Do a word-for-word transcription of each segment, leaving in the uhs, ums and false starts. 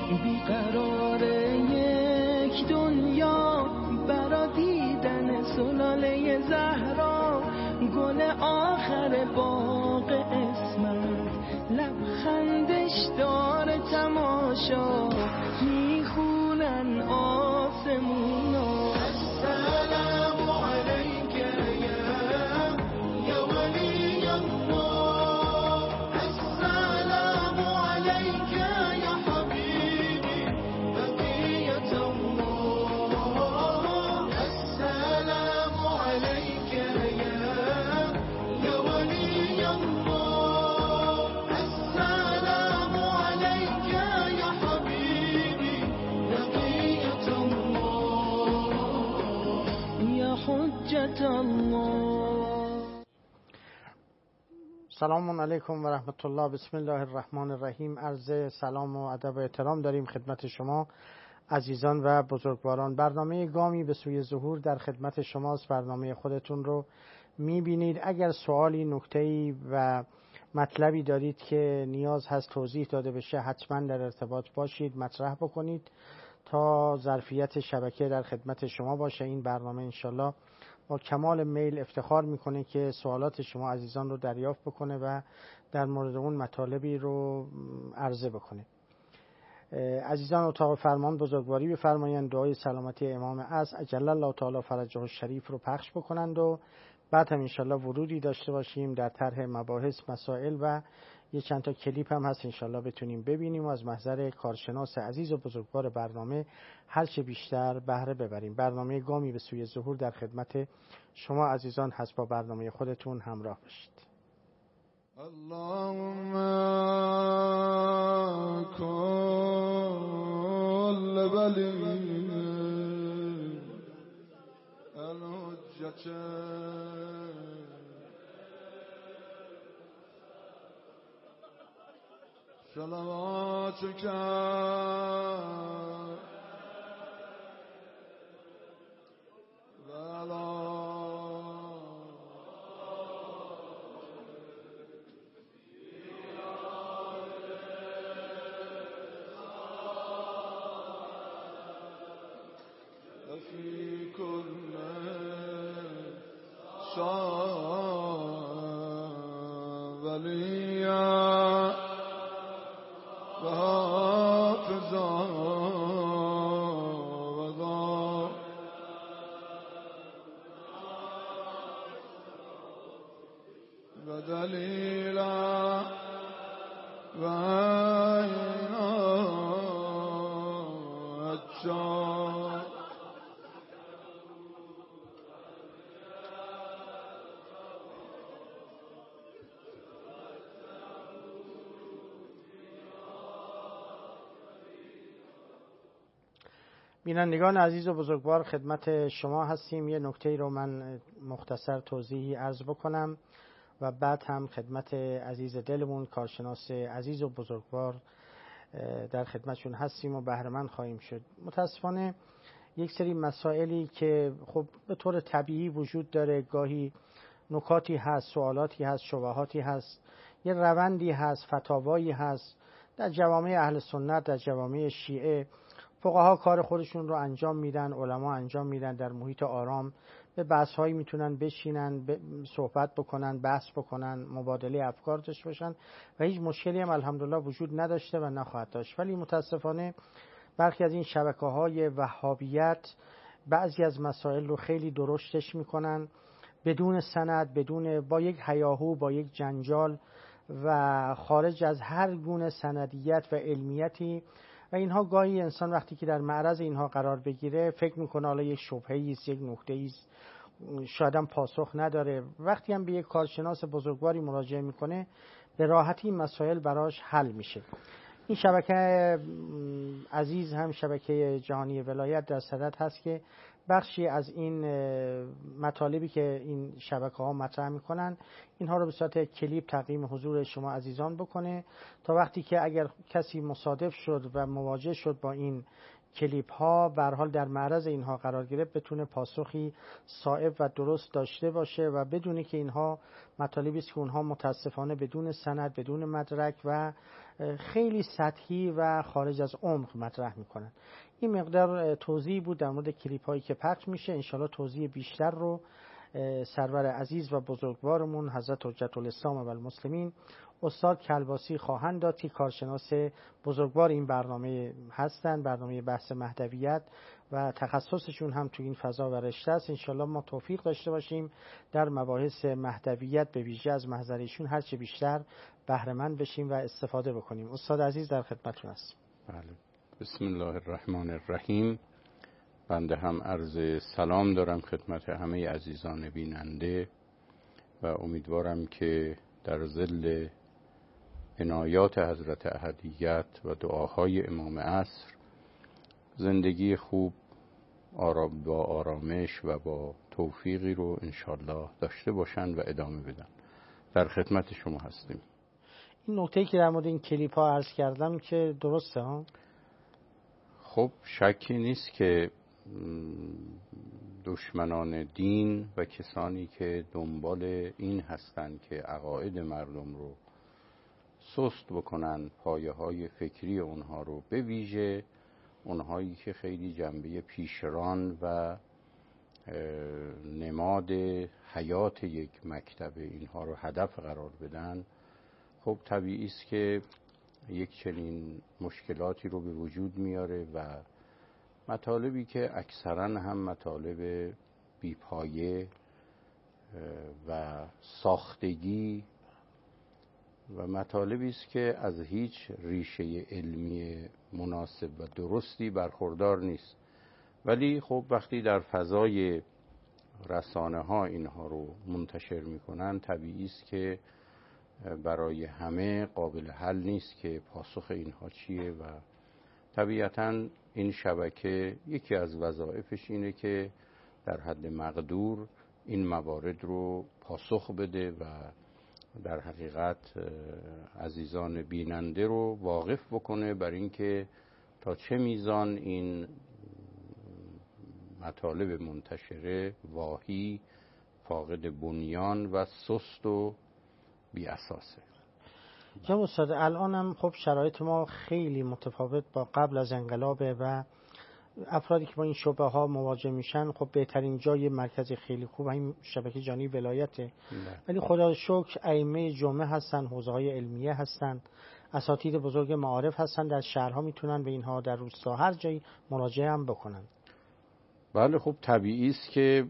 بیقرار یک دنیا برا دیدن سلاله زهرا، گل آخر باغ اسمت لبخندش داره تماشا، میخونن آسمونا. السلام علیک یا ولی الله، السلام علیک یا حبیبی بقیت الله، السلام علیک یا ولی الله، السلام علیک یا حبیبی بقیت الله یا حجت الله. سلام علیکم و رحمت الله. بسم الله الرحمن الرحیم. عرض سلام و ادب و احترام داریم خدمت شما عزیزان و بزرگواران. برنامه گامی به سوی ظهور در خدمت شماست. برنامه خودتون رو میبینید. اگر سوالی، نکته‌ای و مطلبی دارید که نیاز هست توضیح داده بشه، حتما در ارتباط باشید، مطرح بکنید تا ظرفیت شبکه در خدمت شما باشه. این برنامه انشالله با کمال میل افتخار میکنه که سوالات شما عزیزان رو دریافت بکنه و در مورد اون مطالبی رو عرضه بکنه. عزیزان اتاق فرمان بزرگواری بفرمایند دعای سلامتی امام عصر عجل الله تعالی فرجه الشریف رو پخش بکنند و بعد هم انشالله ورودی داشته باشیم در طرح مباحث، مسائل و یه چند تا کلیپ هم هست انشالله بتونیم ببینیم و از محضر کارشناس عزیز و بزرگوار برنامه هرچه بیشتر بهره ببریم. برنامه گامی به سوی ظهور در خدمت شما عزیزان هست. با برنامه خودتون همراه باشید. اللهم كل ولي الحجة صلواتك في كل شاء وليا وحافظا وضا ودليلا وعينا أجا. بینندگان عزیز و بزرگوار خدمت شما هستیم. یه نکته رو من مختصر توضیحی عرض بکنم و بعد هم خدمت عزیز دلمون کارشناس عزیز و بزرگوار در خدمتشون هستیم و بهره مند خواهیم شد. متاسفانه یک سری مسائلی که خب به طور طبیعی وجود داره، گاهی نکاتی هست، سوالاتی هست، شبهاتی هست، یه روندی هست، فتاوایی هست در جوامع اهل سنت، در جوامع شیعه. فقها کار خودشون رو انجام میدن، علما انجام میدن، در محیط آرام به بحث هایی میتونن بشینن، صحبت بکنن، بحث بکنن، مبادله افکار داشته باشن و هیچ مشکلی هم الحمدلله وجود نداشته و نخواهد داشت. ولی متاسفانه برخی از این شبکه‌های وهابیت بعضی از مسائل رو خیلی درشتش میکنن بدون سند، بدون با یک هیاهو، با یک جنجال و خارج از هر گونه سندیت و علمیتی. و اینها گاهی انسان وقتی که در معرض اینها قرار بگیره فکر میکنه حالا یک شبهه‌ای است، یک نکته‌ای است، شاید هم پاسخ نداره. وقتی هم به یک کارشناس بزرگواری مراجعه میکنه به راحتی این مسائل براش حل میشه. این شبکه عزیز هم شبکه جهانی ولایت در صدد هست که بخشی از این مطالبی که این شبکه ها مطرح میکنن اینها رو به صورت کلیپ تقدیم حضور شما عزیزان بکنه تا وقتی که اگر کسی مصادف شد و مواجه شد با این کلیپ ها به هر حال در معرض اینها قرار گرفت بتونه پاسخی صائب و درست داشته باشه و بدونه که اینها مطالبی است که اونها متاسفانه بدون سند، بدون مدرک و خیلی سطحی و خارج از عمق مطرح میکنن. این مقدار توضیح بود در مورد کلیپ هایی که پخش میشه. انشالله توضیح بیشتر رو سرور عزیز و بزرگوارمون حضرت حجت الاسلام و المسلمین استاد کلباسی خواهند داد که کارشناس بزرگوار این برنامه هستند، برنامه بحث مهدویت و تخصصشون هم تو این فضا و رشته است. انشالله ما توفیق داشته باشیم در مباحث مهدویت به ویژه از محضر ایشون هرچه بیشتر بهره مند بشیم و استفاده بکنیم. استاد عزیز در خدمتتون هستم. بله. بسم الله الرحمن الرحیم. بنده هم عرض سلام دارم خدمت همه عزیزان بیننده و امیدوارم که در ظل عنایات حضرت احدیت و دعاهای امام عصر زندگی خوب آرام با آرامش و با توفیقی رو انشالله داشته باشند و ادامه بدن. در خدمت شما هستیم. این نکته‌ای که در مورد این کلیپ ها عرض کردم که درسته ها؟ خب شکی نیست که دشمنان دین و کسانی که دنبال این هستند که عقاید مردم رو سست بکنن، پایه های فکری اونها رو، به ویژه اونهایی که خیلی جنبه پیشران و نماد حیات یک مکتب اینها رو هدف قرار بدن، خب طبیعی است که یک چنین مشکلاتی رو به وجود میاره و مطالبی که اکثرا هم مطالب بیپایه و ساختگی و مطالبی است که از هیچ ریشه علمی مناسب و درستی برخوردار نیست. ولی خب وقتی در فضای رسانه ها اینها رو منتشر میکنن، طبیعی است که برای همه قابل حل نیست که پاسخ اینها چیه و طبیعتاً این شبکه یکی از وظایفش اینه که در حد مقدور این موارد رو پاسخ بده و در حقیقت عزیزان بیننده رو واقف بکنه بر این که تا چه میزان این مطالب منتشره واهی، فاقد بنیان و سست و بی اساسه. جناب استاد الان هم خب شرایط ما خیلی متفاوت با قبل از انقلابه و افرادی که با این شبه ها مواجه میشن خب بهترین جای مرکز خیلی خوب این شبکه جانی ولایته، ولی خدا رو شکر ائمه جمعه هستن، حوزه های علمیه هستن، اساتید بزرگ معارف هستن، در شهرها میتونن به اینها در روستا هر جایی مراجعه هم بکنن. بله خب طبیعی است که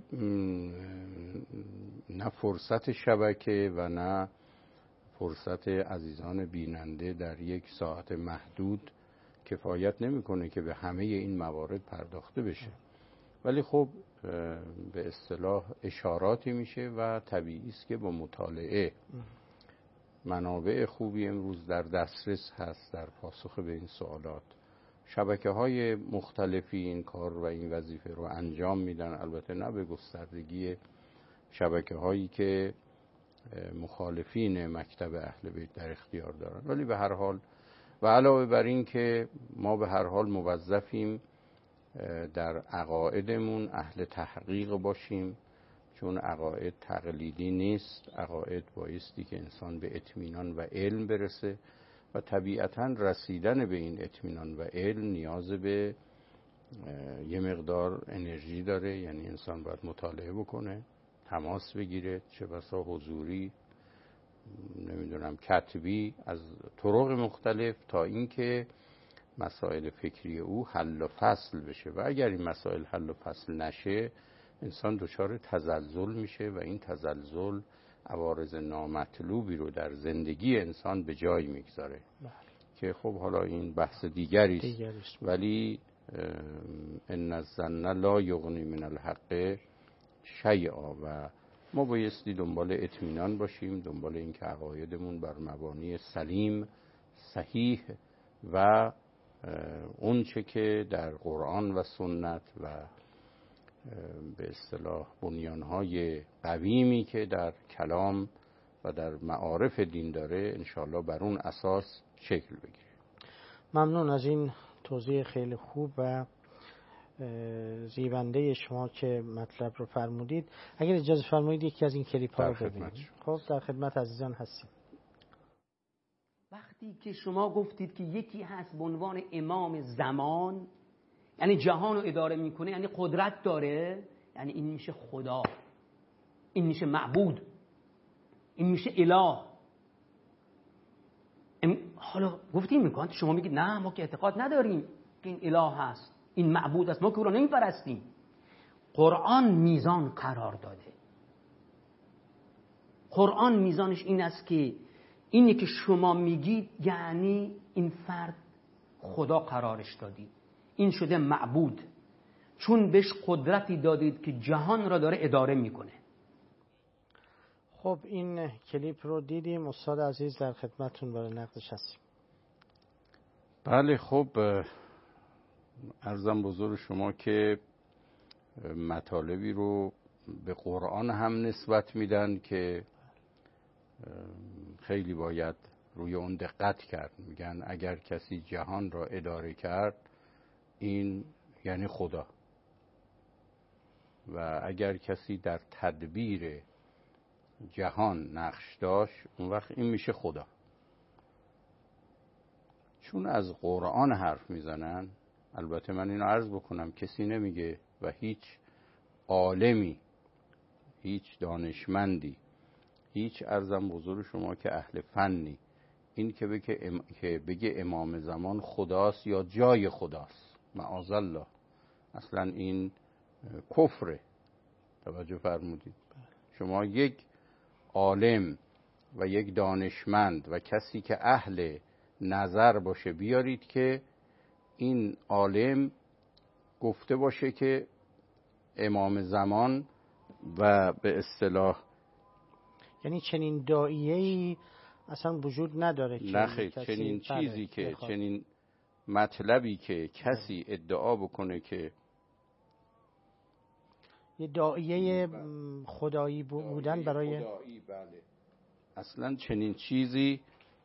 نه فرصت شبکه و نه فرصت عزیزان بیننده در یک ساعت محدود کفایت نمیکنه که به همه این موارد پرداخته بشه، ولی خب به اصطلاح اشاراتی میشه و طبیعی است که با مطالعه منابع خوبی امروز در دسترس هست در پاسخ به این سوالات. شبکه های مختلفی این کار و این وظیفه رو انجام میدن، البته نه به گستردگی شبکه هایی که مخالفین مکتب اهل بیت در اختیار دارن، ولی به هر حال و علاوه بر این که ما به هر حال موظفیم در عقایدمون اهل تحقیق باشیم، چون عقاید تقلیدی نیست. عقاید بایستی که انسان به اطمینان و علم برسه و طبیعتاً رسیدن به این اطمینان و علم نیاز به یه مقدار انرژی داره، یعنی انسان باید مطالعه بکنه، تماس بگیره، چه بسا حضوری، نمیدونم کتبی، از طرق مختلف، تا اینکه مسائل فکری او حل و فصل بشه و اگر این مسائل حل و فصل نشه انسان دچار تزلزل میشه و این تزلزل عوارض نامطلوبی رو در زندگی انسان به جای میگذاره که خب حالا این بحث دیگری است، ولی ان الظن لا یغنی من الحق شیئا و ما بایستی دنبال اطمینان باشیم، دنبال این که عقایدمون بر مبانی سلیم، صحیح و اون چه که در قرآن و سنت و به اصطلاح بنیانهای قویمی که در کلام و در معارف دین داره انشاءالله بر اون اساس شکل بگیره. ممنون از این توضیح خیلی خوب و زیبنده شما که مطلب رو فرمودید. اگر اجازه فرمایید یکی از این کلیپ ها رو ببینیم. خب در خدمت عزیزان هستیم. وقتی که شما گفتید که یکی هست به عنوان امام زمان، یعنی جهان رو اداره میکنه، یعنی قدرت داره، یعنی این میشه خدا، این میشه معبود، این میشه اله. حالا گفتیم میکنه شما میگید نه ما که اعتقاد نداریم که این اله هست، این معبود است، ما که او را نمیپرستیم. قرآن میزان قرار داده. قرآن میزانش این است که اینی که شما میگید یعنی این فرد خدا قرارش دادید، این شده معبود، چون بهش قدرتی دادید که جهان را داره اداره میکنه. خب این کلیپ رو دیدیم. استاد عزیز در خدمتتون برای نقدش هستیم. بله خب عرضم بزرگ شما که مطالبی رو به قرآن هم نسبت میدن که خیلی باید روی اون دقت کرد. میگن اگر کسی جهان را اداره کرد این یعنی خدا، و اگر کسی در تدبیر جهان نقش داشت اون وقت این میشه خدا. چون از قرآن حرف میزنن، البته من اینو عرض بکنم کسی نمیگه و هیچ عالمی، هیچ دانشمندی، هیچ عرضم بزرگ شما که اهل فنی این که بگه, ام... که بگه امام زمان خداست یا جای خداست، معاذالله، اصلا این کفره. توجه فرمودید؟ شما یک عالم و یک دانشمند و کسی که اهل نظر باشه بیارید که این عالم گفته باشه که امام زمان و به اصطلاح یعنی چنین داعیه‌ای اصلا وجود نداره که نخیر چنین چیزی که بخواد. چنین مطلبی که کسی ادعا بکنه که یه داعیه خدایی بودن برای خدایی، بله. اصلا چنین چیزی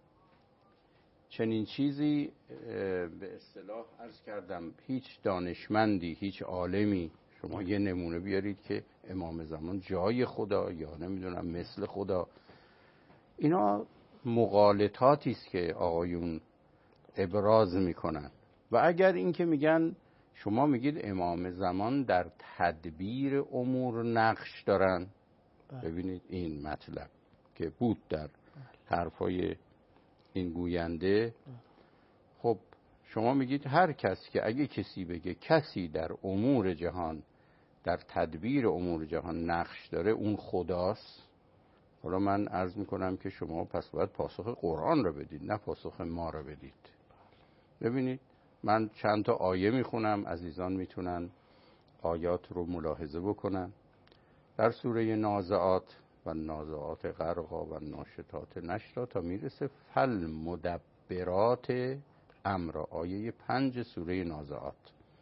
چنین چیزی به اصطلاح عرض کردم هیچ دانشمندی، هیچ عالمی، شما یه نمونه بیارید که امام زمان جای خدا یا نمیدونم مثل خدا، اینا مغالطاتی است که آقایون ابراز میکنن. و اگر این که میگن شما میگید امام زمان در تدبیر امور نقش دارن، ببینید این مطلب که بود در حرفای این گوینده. خب شما میگید هر کس که اگه کسی بگه کسی در امور جهان، در تدبیر امور جهان نقش داره اون خداست. حالا من عرض میکنم که شما پس باید پاسخ قرآن رو بدید، نه پاسخ ما رو بدید. ببینید من چند تا آیه میخونم، عزیزان میتونن آیات رو ملاحظه بکنن. در سوره نازعات و نازعات غرقا و ناشطات نشطا تا میرسه فل مدبرات امر، آیه پنج سوره نازعات،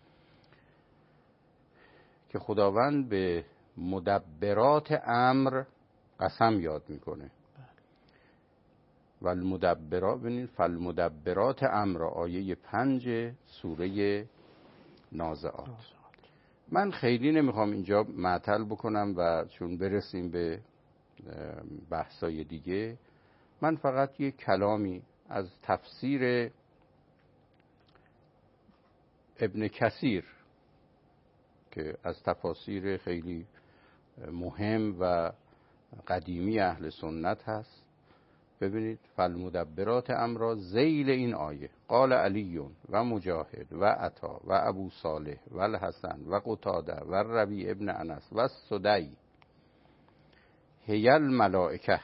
که خداوند به مدبرات امر قسم یاد میکنه. و المدبرات، ببینید فالمدبرات امر، آیه پنج سوره نازعات. من خیلی نمیخوام اینجا معطل بکنم و چون برسیم به بحثای دیگه، من فقط یک کلامی از تفسیر ابن کثیر که از تفاسیر خیلی مهم و قدیمی اهل سنت هست. ببینید فالمدبرات امر ذیل این آیه قال علیون و مجاهد و عطا و ابو صالح و الحسن و قتاده و ربیع ابن انس و سدی هی الملائکه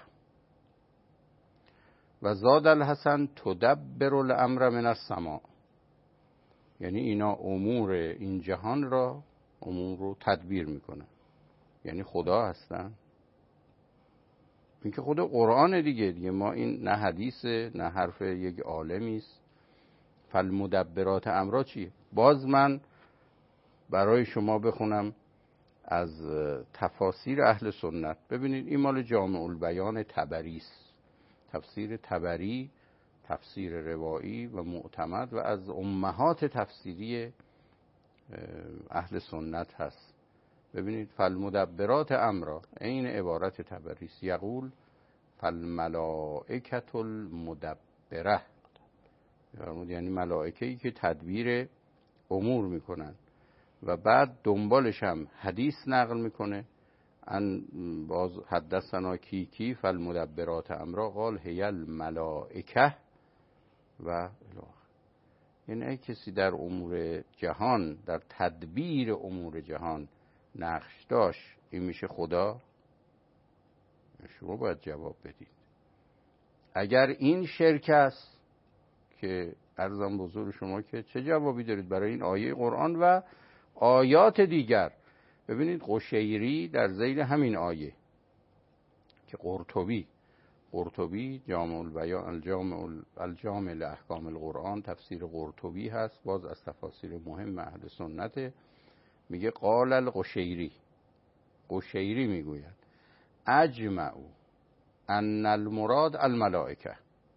و زاد الحسن تدبر الامر من السماء. یعنی اینا امور این جهان را امور رو تدبیر میکنه، یعنی خدا هستن. این که خود قرآن دیگه دیگه ما این نه حدیثه نه حرف یک عالمی است. فالمدبرات امر چیه؟ باز من برای شما بخونم از تفاسیر اهل سنت. ببینید این مال جامع البیان طبری است، تفسیر طبری، تفسیر روایی و معتمد و از امهات تفسیری اهل سنت هست. ببینید فالمدبرات امرا این عبارت طبری است، یقول فالملائکة المدبره، یعنی ملائکه‌ای که تدبیر امور میکنن. و بعد دنبالش هم حدیث نقل میکنه ان باز حدثنا کی کی فالمدبرات امرا قال هی الملائکه و الی. یعنی ای کسی در امور جهان، در تدبیر امور جهان نقش داشت، این میشه خدا؟ شما باید جواب بدید. اگر این شرک است که عرضم بزرگ شما که چه جوابی دارید برای این آیه قرآن و آیات دیگر؟ ببینید قشیری در ذیل همین آیه که قرطبی قرطبی جامع البیان الجامع الجامع لاحکام القرآن تفسیر قرطبی هست، باز از تفاسیر مهم اهل سنت، میگه قال القشیری، قشیری میگوید اجمعوا ان المراد الملائکه.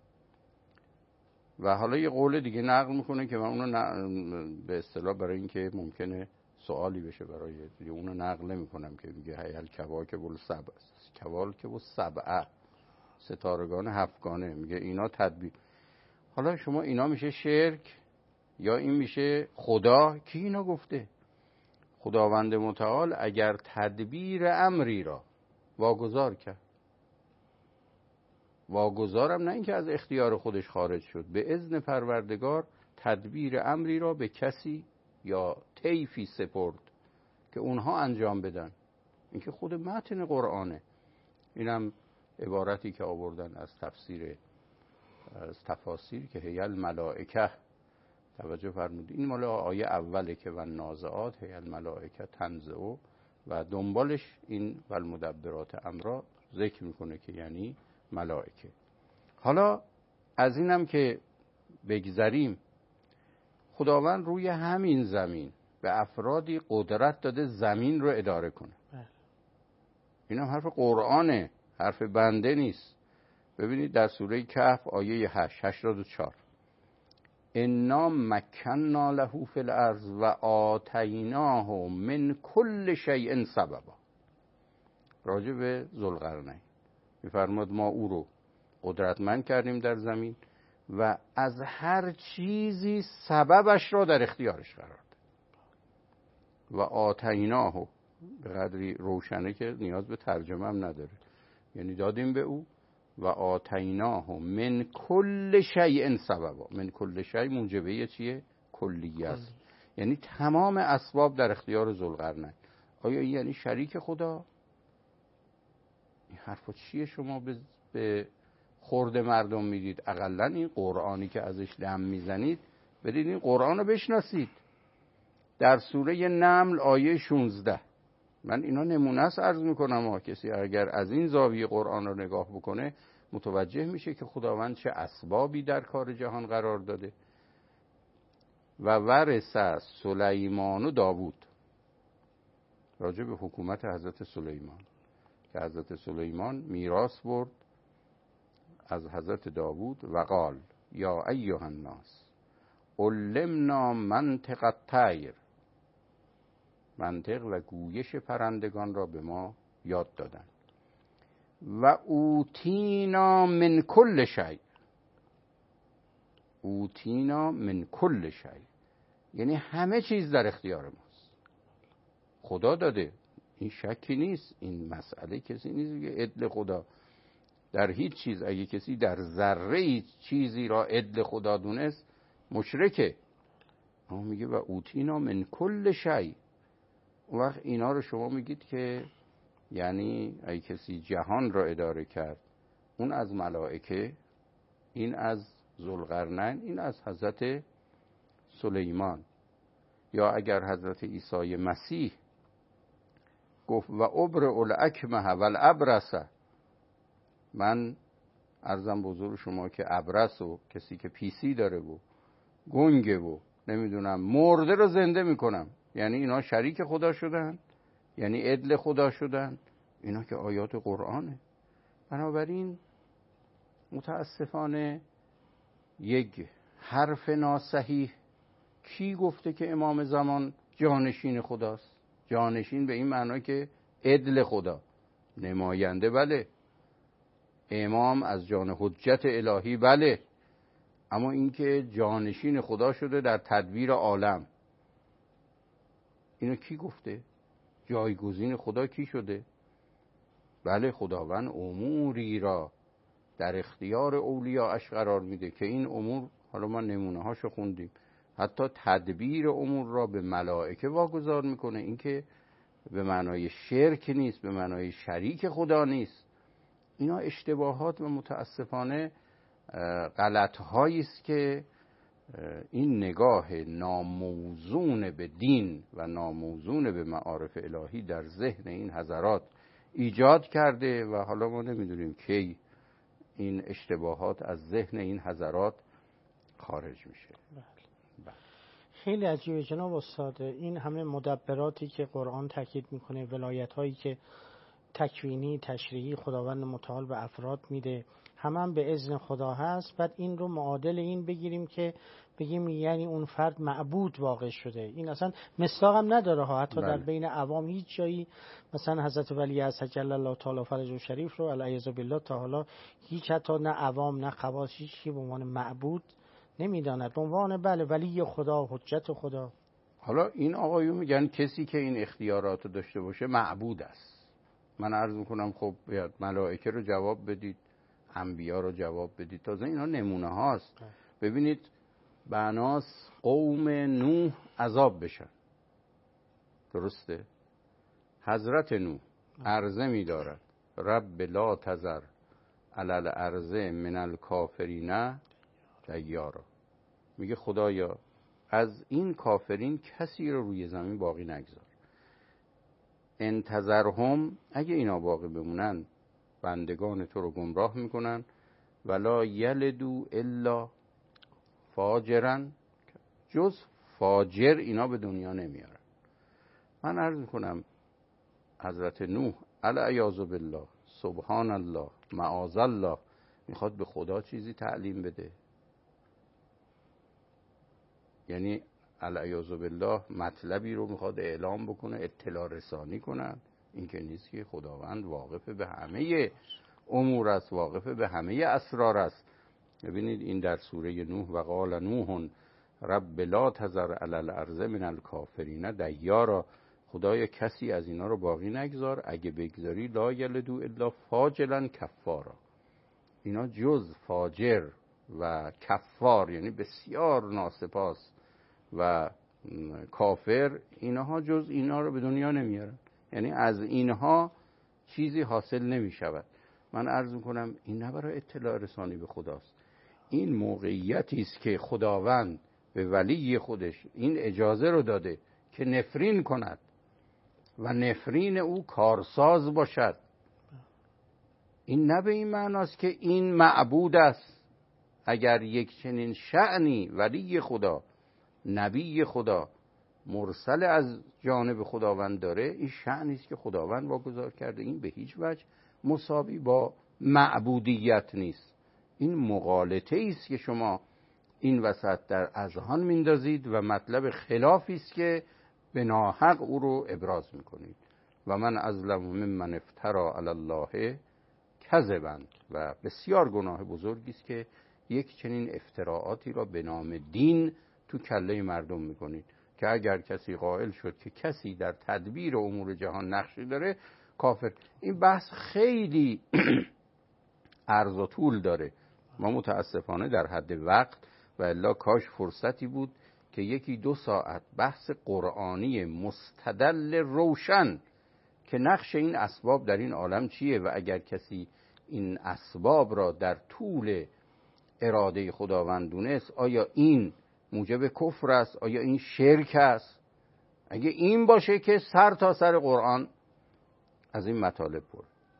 و حالا یه قول دیگه نقل میکنه که من اونو به اصطلاح برای اینکه ممکنه سوالی بشه برای دیگه اونو نقل نمیکنم که میگه هیل کواکب السبع، کواکب السبع، ستارگان هفتگانه، میگه اینا تدبیر. حالا شما اینا میشه شرک یا این میشه خدا؟ کی اینا گفته؟ خداوند متعال اگر تدبیر امری را واگذار کرد، واگذارم نه اینکه از اختیار خودش خارج شد، به اذن پروردگار تدبیر امری را به کسی یا طیفی سپرد که اونها انجام بدن. این که خود متن قرآنه. اینم عبارتی که آوردن از تفسیر از تفاسیر که هی الملائکه، توجه فرمودید این مال آیه اوله که و نازعات هی الملائکه تنزعو و دنبالش این و المدبرات امرا ذکر میکنه که یعنی ملائکه. حالا از اینم که بگذریم، خداوند روی همین زمین به افرادی قدرت داده زمین رو اداره کنه. این هم حرف قرآنه، حرف بنده نیست. ببینید در سوره کهف آیه هشت هشتاد و چهار انا مکننا له فی الارض و آتیناه من کل شیء سببا. راجع به ذوالقرنین میفرماد ما او رو قدرتمند کردیم در زمین و از هر چیزی سببش را در اختیارش قرار داد. و آتیناه به قدری روشنه که نیاز به ترجمه هم نداره، یعنی دادیم به او و آتیناه من کل شیء سببا. من کل شیء موجبه چیه؟ کلیه است. یعنی تمام اسباب در اختیار ذوالقرنین. آیا این یعنی شریک خدا؟ این حرفا چیه شما به, به خورد مردم میدید؟ اقلا این قرآنی که ازش دم میزنید برید این قرآن رو بشناسید. در سوره نمل آیه شانزده، من اینا نمونه است عرض میکنم ها، کسی اگر از این زاویه قرآن رو نگاه بکنه متوجه میشه که خداوند چه اسبابی در کار جهان قرار داده. و ورث سلیمان و داوود، راجع به حکومت حضرت سلیمان که حضرت سلیمان میراث برد از حضرت داوود و قال یا ایها الناس علمنا منطق الطیر، منطق و گویش پرندگان را به ما یاد دادن. و اوتینا من کل شیء، اوتینا من کل شیء یعنی همه چیز در اختیار ماست. خدا داده، این شکی نیست، این مسئله کسی نیست که عدل خدا در هیچ چیز. اگه کسی در ذره چیزی را عدل خدا دونست مشرکه. اما میگه و اوتینا من کل شیء. اون وقت اینا رو شما میگید که یعنی اگه کسی جهان را اداره کرد، اون از ملائکه، این از ذوالقرنین، این از حضرت سلیمان. یا اگر حضرت عیسی مسیح گفت و ابرئ الاکمه و الابرص، من عرضم بزرگ شما که ابرص و کسی که پیسی داره و گنگه و نمیدونم مرده رو زنده میکنم، یعنی اینا شریک خدا شدن؟ یعنی عدل خدا شدن؟ اینا که آیات قرآنه. بنابراین متاسفانه یک حرف ناصحیح، کی گفته که امام زمان جانشین خداست. جانشین به این معنا که عدل خدا، نماینده بله، امام از جان حجت الهی بله، اما اینکه جانشین خدا شده در تدبیر عالم، اینو کی گفته؟ جایگزین خدا کی شده؟ بله، خداوند اموری را در اختیار اولیاءش قرار میده که این امور، حالا ما نمونه هاشو خوندیم، حتی تدبیر امور را به ملائکه واگذار میکنه. این که به معنای شرک نیست، به معنای شریک خدا نیست. اینا اشتباهات و متاسفانه غلط هایی است که این نگاه ناموزون به دین و ناموزون به معارف الهی در ذهن این حضرات ایجاد کرده و حالا ما نمیدونیم کی این اشتباهات از ذهن این حضرات خارج میشه. بله. خیلی عجیبه جناب استاد، این همه مدبراتی که قرآن تاکید میکنه، ولایت هایی که تکوینی تشریعی خداوند متعال به افراد میده، همه هم به اذن خدا هست. بعد این رو معادل این بگیریم که بگیم یعنی اون فرد معبود واقع شده. این اصلا مصداق هم نداره ها، حتی بله. در بین عوام هیچ جایی مثلا حضرت ولی عصر جل الله تعالی فرجه شریف رو العیاذ بالله تا حالا هیچ، حتی نه عوام نه خواص، هیچ به عنوان معبود نمیداند. به عنوان بله ولی خدا، حجت خدا. حالا این آقایون میگن کسی که این اختیارات رو داشته باشه معبود است. من عرض میکنم خب بیاد ملائکه رو جواب بدید، انبیا رو جواب بدید، تازه اینا نمونه هاست. ببینید بناس قوم نوح عذاب بشن، درسته؟ حضرت نوح عرضه می‌دارد رب لا تذر علی الارض من الکافرین دیارا، میگه خدایا از این کافرین کسی رو روی زمین باقی نگذار. انتظرهم، اگه اینا باقی بمونن بندگان تو رو گمراه میکنن، ولا یلدو الا فاجرن، جز فاجر اینا به دنیا نمیارن. من عرض میکنم حضرت نوح العیاذ بالله، سبحان الله، معاذ الله، میخواد به خدا چیزی تعلیم بده؟ یعنی العیاذ بالله مطلبی رو میخواد اعلام بکنه، اطلاع رسانی کنن؟ این که نیست که خداوند واقف به همه امور است، واقف به همه اسرار است. ببینید این در سوره نوح، و قال نوح رب لا تذر علی الارض من الکافرین دیارا، خدایا کسی از اینا رو باقی نگذار، اگه بگذاری لا یلدو الا فاجرا کفارا، اینا جز فاجر و کفار یعنی بسیار ناسپاس و کافر، اینها جز اینا رو به دنیا نمیارن، یعنی از اینها چیزی حاصل نمی شود. من عرض میکنم این نه برای اطلاع رسانی به خداست، این موقعیتی است که خداوند به ولی خودش این اجازه رو داده که نفرین کند و نفرین او کارساز باشد. این نه به این معناست که این معبود است. اگر یک چنین شأنی ولی خدا، نبی خدا، مرسل از جانب خداوند داره، این شأنی است که خداوند واگذار کرده. این به هیچ وجه مساوی با معبودیت نیست. این مغالطه است که شما این وسط در اذهان میندازید و مطلب خلافی است که به ناحق او رو ابراز میکنید. و من اظلم ممن افترا علی الله کذبا، و بسیار گناه بزرگی است که یک چنین افتراعاتی را به نام دین تو کله مردم میکنید، که اگر کسی قائل شد که کسی در تدبیر امور جهان نقشی داره، کافر. این بحث خیلی عرض و طول داره، ما متاسفانه در حد وقت و الا کاش فرصتی بود که یکی دو ساعت بحث قرآنی مستدل روشن که نقش این اسباب در این عالم چیه، و اگر کسی این اسباب را در طول اراده خداوند دونست، آیا این موجب کفر است، آیا این شرک است؟ اگه این باشه که سر تا سر قرآن از این مطالب پر،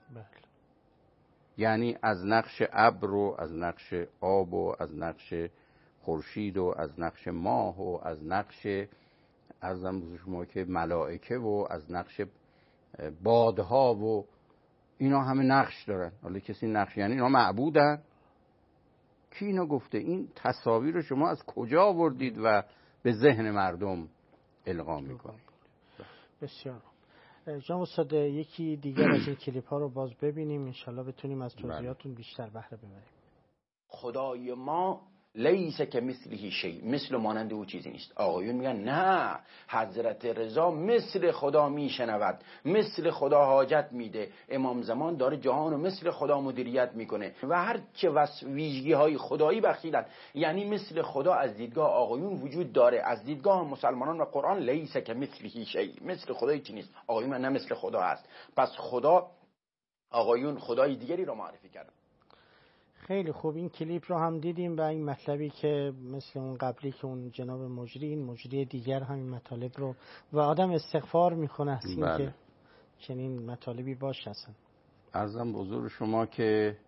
یعنی از نقش ابر و از نقش آب و از نقش خورشید و از نقش ماه و از نقش ارزم به شما که ملائکه و از نقش بادها و اینا همه نقش دارن. حالا کسی نقش یعنی اینا معبودن؟ کی اینو گفته؟ این تصاویر رو شما از کجا آوردید و به ذهن مردم القا میکنید. بسیار جناب استاد، یکی دیگر از این کلیپ ها رو باز ببینیم، انشالله بتونیم از توضیحاتون بیشتر بهره ببریم. خدای ما لیس که مثله شیء، مثل مانند او چیزی نیست. آقایون میگن نه، حضرت رضا مثل خدا میشنود، مثل خدا حاجت میده، امام زمان داره جهان و مثل خدا مدیریت میکنه و هر چه ویژگی های خدایی بخشیدن، یعنی مثل خدا از دیدگاه آقایون وجود داره، از دیدگاه مسلمانان و قرآن لیس که مثله شیء، مثل خدا چیزی نیست. آقایون نه مثل خدا هست. پس خدا، آقایون خدای دیگری رو معرفی کردن. خیلی خوب، این کلیپ رو هم دیدیم و این مطلبی که مثل اون قبلی که اون جناب مجری، این مجری دیگر همین مطالب رو و آدم استغفار میکنه از این بله. که چنین مطالبی باشه. اصلا عرضم به حضور شما که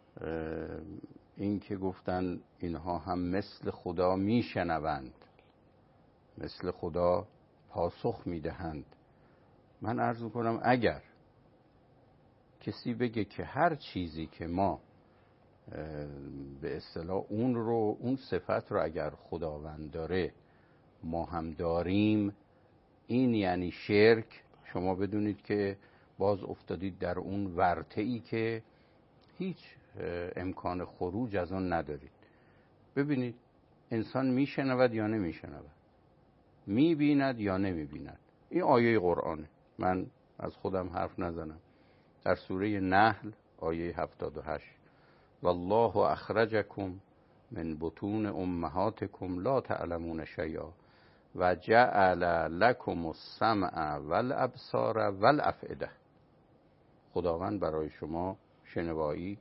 این که گفتن اینها هم مثل خدا میشنوند، مثل خدا پاسخ میدهند، من عرض میکنم اگر کسی بگه که هر چیزی که ما به اصطلاح اون رو، اون صفت رو اگر خداوند داره ما هم داریم، این یعنی شرک، شما بدونید که باز افتادید در اون ورطه‌ای که هیچ امکان خروج از اون ندارید. ببینید انسان میشنود یا نمیشنود، میبیند یا نمیبیند. این آیه قرآنه، من از خودم حرف نزنم. در سوره نحل آیه هفتاد و هشت، والله اخرجکم من بطون امهاتکم لا تعلمون شیئا و جعل لکم السمع والابصار والافئده. خداوند برای شما شنوایی،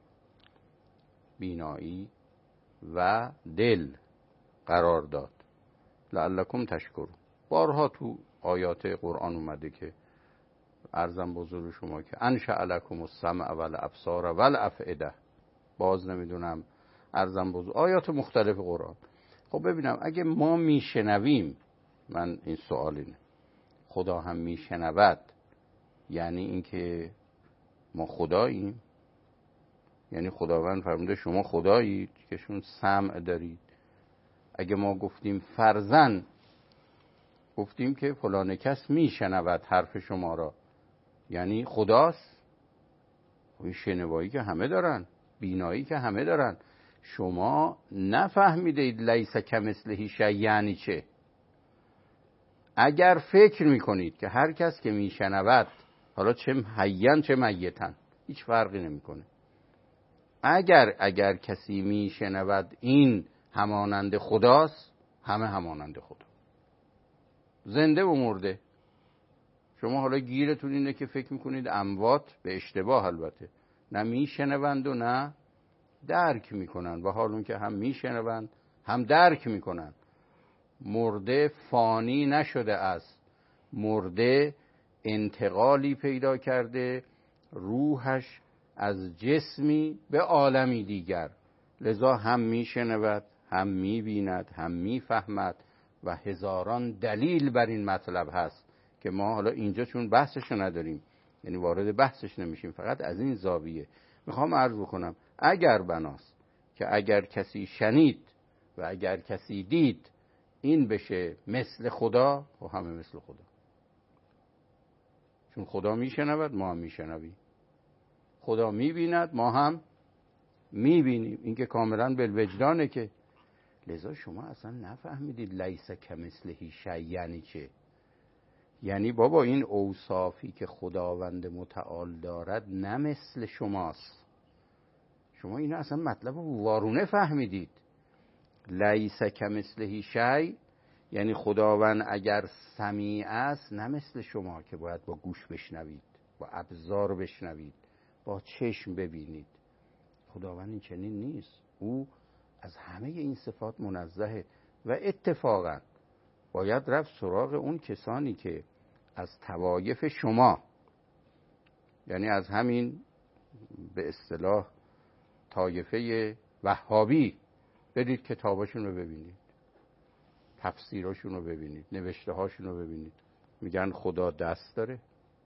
بینایی و دل قرار داد، لعلکم تشکرون. بارها تو آیات قرآن اومده که عرضم بزرگ شما که انشأ لکم السمع والابصار والافئده. باز نمیدونم عرضم بزرگ آیات مختلف قرآن. خب ببینم اگه ما میشنویم، من این سوال اینه، خدا هم میشنود، یعنی اینکه ما خداییم؟ یعنی خداوند فرموده شما خدایید که شون سمع دارید. اگه ما گفتیم فرضاً گفتیم که فلان کس میشنود حرف شما را، یعنی خداست؟ این شنوایی که همه دارن، بینایی که همه دارن، شما نفهمیدید لیس کمثله شیء یعنی چه. اگر فکر میکنید که هر کس که میشنود، حالا چه حیاً چه میتاً، هیچ فرقی نمیکنه، اگر اگر کسی میشنود این همانند خداست، همه همانند خدا، زنده و مرده. شما حالا گیرتون اینه که فکر میکنید اموات، به اشتباه البته، نه میشنوند و نه درک میکنن، و حال اون که هم میشنوند هم درک میکنن. مرده فانی نشده است، مرده انتقالی پیدا کرده، روحش از جسمی به عالمی دیگر، لذا هم میشنود، هم میبیند، هم میفهمد و هزاران دلیل بر این مطلب هست که ما حالا اینجا چون بحثشو نداریم، یعنی وارد بحثش نمیشیم، فقط از این زاویه میخوام عرض بکنم اگر بناست که اگر کسی شنید و اگر کسی دید این بشه مثل خدا، و همه مثل خدا، چون خدا میشنود ما هم میشنویم، خدا میبیند ما هم میبینیم، این که کاملا بالوجدانه که. لذا شما اصلا نفهمیدید لیس کمثله شیء یعنی چه. یعنی بابا این اوصافی که خداوند متعال دارد نه مثل شماست، شما اینو اصلا مطلب وارونه فهمیدید. لیس کمثله شیء یعنی خداوند اگر سمیع است نه مثل شما که باید با گوش بشنوید، با ابصار بشنوید، با چشم ببینید. خداوند این چنین نیست، او از همه این صفات منزهه. و اتفاقا باید رفت سراغ اون کسانی که از طوایف شما، یعنی از همین به اصطلاح طایفه وهابی، برید کتاباشون رو ببینید، تفسیراشون رو ببینید، نوشته هاشون رو ببینید. میگن خدا دست داره،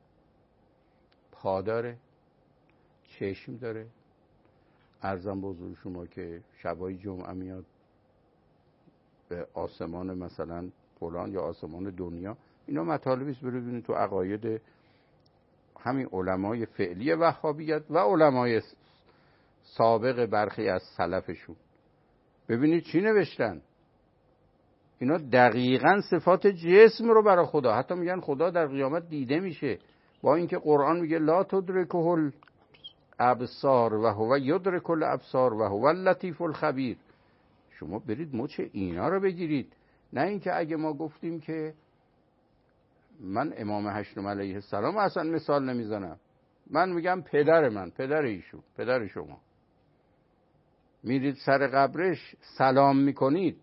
پا داره، چشم داره. عرضم به حضور شما که شبای جمعه میاد به آسمان مثلا فلان یا آسمان دنیا، اینا مطالبی است ببینید تو عقاید همین علمای فعلی وهابیت و علمای سابق برخی از سلفشون. ببینید چی نوشتن. اینا دقیقاً صفات جسم رو برای خدا، حتی میگن خدا در قیامت دیده میشه، با اینکه قرآن میگه لا تدرکه الابصار و هو یدرک الابصار و هو اللطیف الخبیر. شما برید مچ اینا رو بگیرید، نه اینکه اگه ما گفتیم که من امام هشتم علیه السلام اصلا مثال نمیزنم، من میگم پدر من، پدر ایشون، پدر شما، میرید سر قبرش سلام میکنید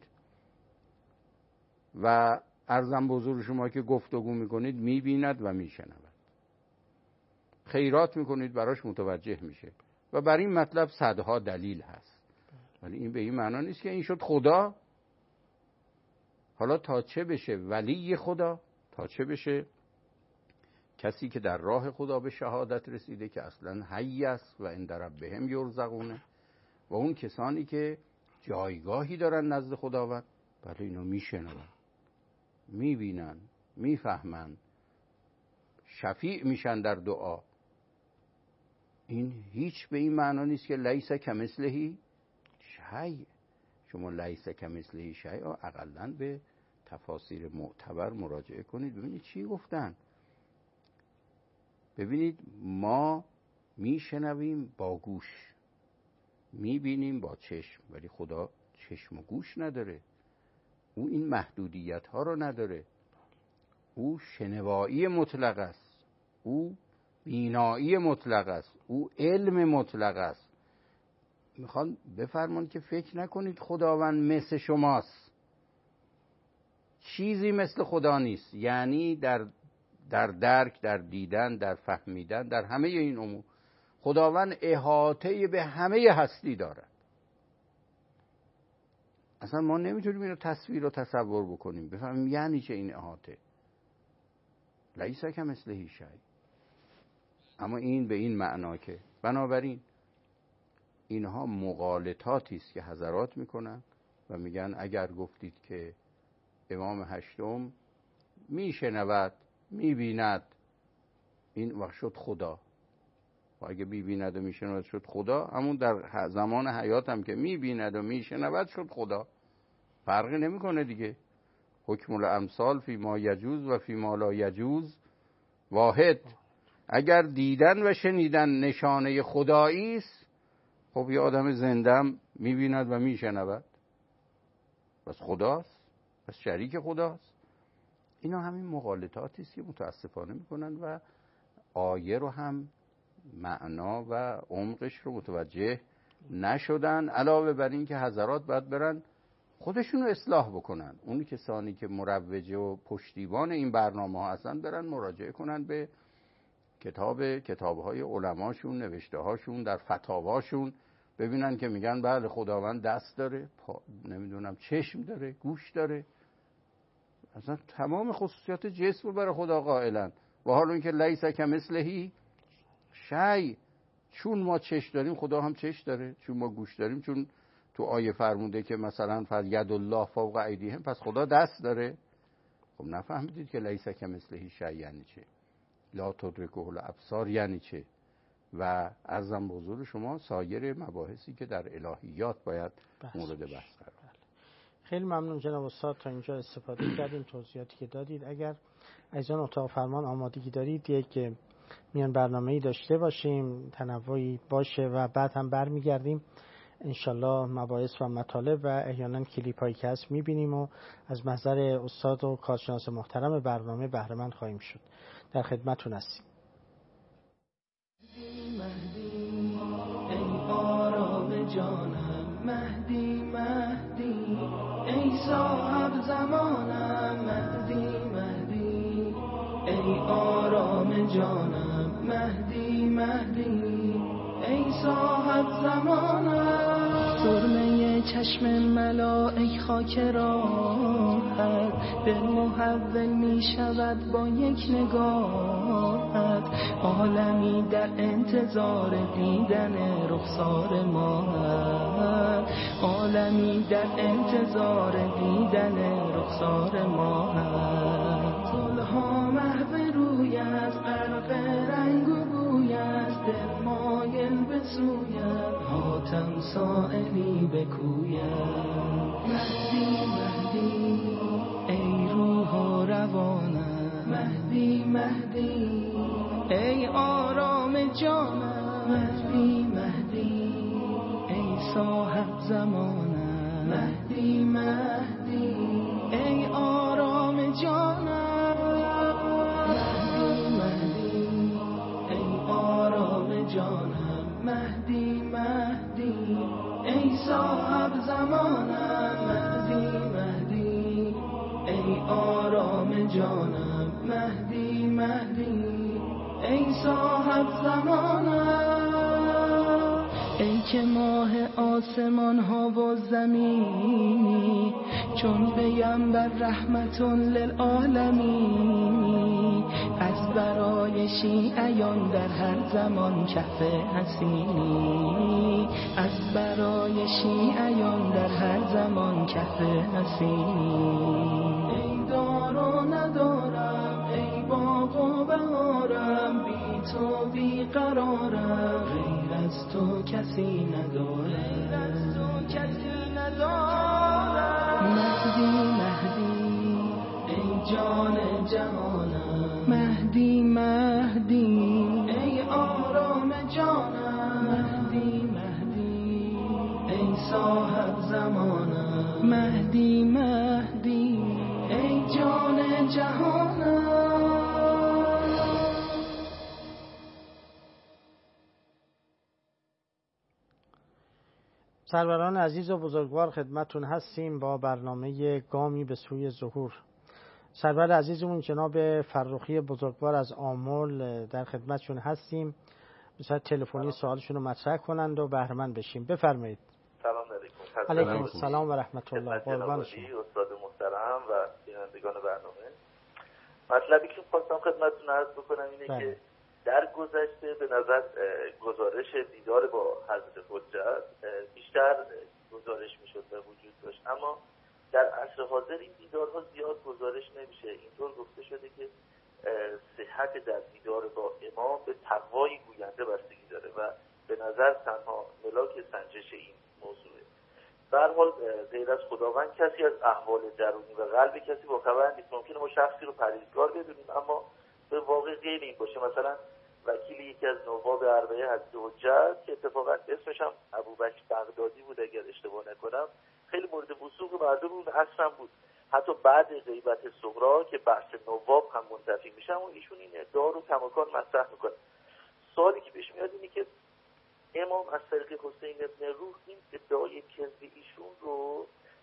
و عرضم به حضور شما که گفتگو میکنید میبیند و میشنود، خیرات میکنید براش متوجه میشه و بر این مطلب صدها دلیل هست. ولی این به این معنا نیست که این شد خدا. حالا تا چه بشه ولی خدا، تا چه بشه کسی که در راه خدا به شهادت رسیده که اصلا حی است و عند ربهم یرزقونه، و اون کسانی که جایگاهی دارن نزد خداوند، بله اینا میشنون، میبینن، میفهمن، شفیع میشن در دعا. این هیچ به این معنا نیست که لیس کمثله شیء. شما لیس کمثله شیء اقلن به تفاسیر معتبر مراجعه کنید ببینید چی گفتن. ببینید ما میشنویم با گوش، میبینیم با چشم، ولی خدا چشم و گوش نداره، او این محدودیت ها رو نداره، او شنوایی مطلق است، او بینایی مطلق است، او علم مطلق است. میخوان بفرمان که فکر نکنید خداوند مثل شماست، چیزی مثل خدا نیست، یعنی در در درک، در دیدن، در فهمیدن، در همه این امور خداوند احاطه به همه هستی دارد. اصلا ما نمیتونیم اینو تصویر و تصور بکنیم بفهمیم یعنی چه این احاطه. لیس کمثله شیء. اما این به این معنا که بنابراین اینها مغالطاتی است که حضرات میکنن و میگن اگر گفتید که امام هشتم میشنود، میبیند، این وقت شد خدا. و اگه میبیند و میشنود شد خدا، همون در زمان حیات هم که میبیند و میشنود شد خدا، فرقی نمیکنه دیگه. حکم الامثال فی ما یجوز و فی ما لا یجوز واحد. اگر دیدن و شنیدن نشانه خدایی است، خب یه آدم زندم میبیند و میشنود، پس خداست، پس شریک خداست. اینا همین مغالطاتی است که متاسفانه میکنن و آیه رو هم معنا و عمقش رو متوجه نشدن. علاوه بر این که حضرات باید برن خودشون رو اصلاح بکنن، اون کسانی که مروجه و پشتیبان این برنامه ها هستن برن مراجعه کنن به کتاب کتابهای علماشون، نوشته هاشون، در فتاواشون، ببینن که میگن بله خداوند دست داره، پا... نمیدونم چشم داره، گوش داره، اصلا تمام خصوصیات جسم رو برای خدا قائلن. و حالا اینکه لیس کمثله شیء، چون ما چشم داریم خدا هم چشم داره، چون ما گوش داریم، چون تو آیه فرموده که مثلا ید الله فوق ایدیهم، پس خدا دست داره. خب نفهمیدید که لیس کمثله شیء یعنی چه، لا تدرکه الابصار یعنی چه، و عرضم به حضور شما سایر مباحثی که در الهیات باید مورد بحث قرار. خیلی ممنون جناب استاد، تا اینجا استفاده کردیم، توضیحاتی که دادید. اگر عزیزان اتاق فرمان آمادگی دارید یک میان برنامه‌ای داشته باشیم، تنوعی باشه و بعد هم برمیگردیم انشالله مباحث و مطالب و احیانا کلیپ هایی که هست میبینیم و از محضر استاد و کارشناس محترم برنامه بهره مند خواهیم شد. در خدمتتون هستیم. ای آرام جانم مهدی مهدی، ای صاحب زمانم مهدی مهدی، ای آرام جانم مهدی مهدی، ای صاحب زمانم. سرمه چشم ملائک خاک را دل محول می شود با یک نگاهت، عالمی در انتظار دیدن رخسار ما، عالمی در انتظار دیدن رخسار ما. گلها محو روی از غرق رنگ و بوی است، دل مایل به سویت، حاتم سائلی به کویت. مهدی مهدی ای روح و روانم، مهدی مهدی ای آرام جانم، مهدی مهدی ای صاحب زمانم، مهدی مهدی ای آرام جانم، مهدی مهدی ای آرام جانم، مهدی مهدی ای صاحب زمانم، مهدی مهدی ای آرام جانم، مهدی مهدی ای صاحب زمانم. ای که ماه آسمان ها و زمینی، چون پیامبر رحمت للعالمین، از برای شیعیان در هر زمان کف حسینی، از برای شیعیان در هر زمان کف حسینی. ای دار و ندارم ای باغ و بهارم، بی تو بی قرارم، غیر از تو کسی ندارم، غیر از تو کسی ندارم. مهدی مهدی ای جان جهانم، مهدی مهدی ای آرام جانم، مهدی مهدی ای صاحب زمانم، مهدی مهدی ای جان جهانم. سروران عزیز و بزرگوار خدمتون هستیم با برنامه گامی به سوی ظهور. سرور عزیزمون جناب فرخی بزرگوار از آمل در خدمتشون هستیم، بسیار تلفنی سوالشون رو مطرح کنند و بهره مند بشیم. بفرمایید. سلام علیکم. علیکم السلام و رحمت الله. قربان شما. استاد محترم و بینندگان برنامه، مطلبی که خواستم خدمتتون عرض بکنم اینه بله. که در گذشته به نظر گزارش دیدار با حضرت حجت بیشتر گزارش میشد و وجود داشت، اما در عصر حاضر این دیدارها زیاد گزارش نمیشه. اینطور گفته شده که صحت در دیدار با امام به تقوای گوینده بستگی داره و به نظر تنها ملاک سنجش این موضوعه. به هر حال غیر از خداوند کسی از احوال درونی و قلب کسی با خبر نیست. ممکنه ما شخصی رو پرهیزگار بدونیم اما به واقع غیر این باشه. مثلا وکیل یکی از نواب اربعه حضرت حجت که اتفاقا اسمش هم ابوبکر بغدادی بود اگر اشتباه نکنم، خیلی مورد وثوق مردم اون عصر هم بود. حتی بعد غیبت صغرا که بحث نواب هم منتفی میشه اما ایشون این ادعا رو کماکان مطرح میکنه. سوالی که پیش میاد اینه که امام از طریق حسین ابن روح این ادعای کذب ایشون رو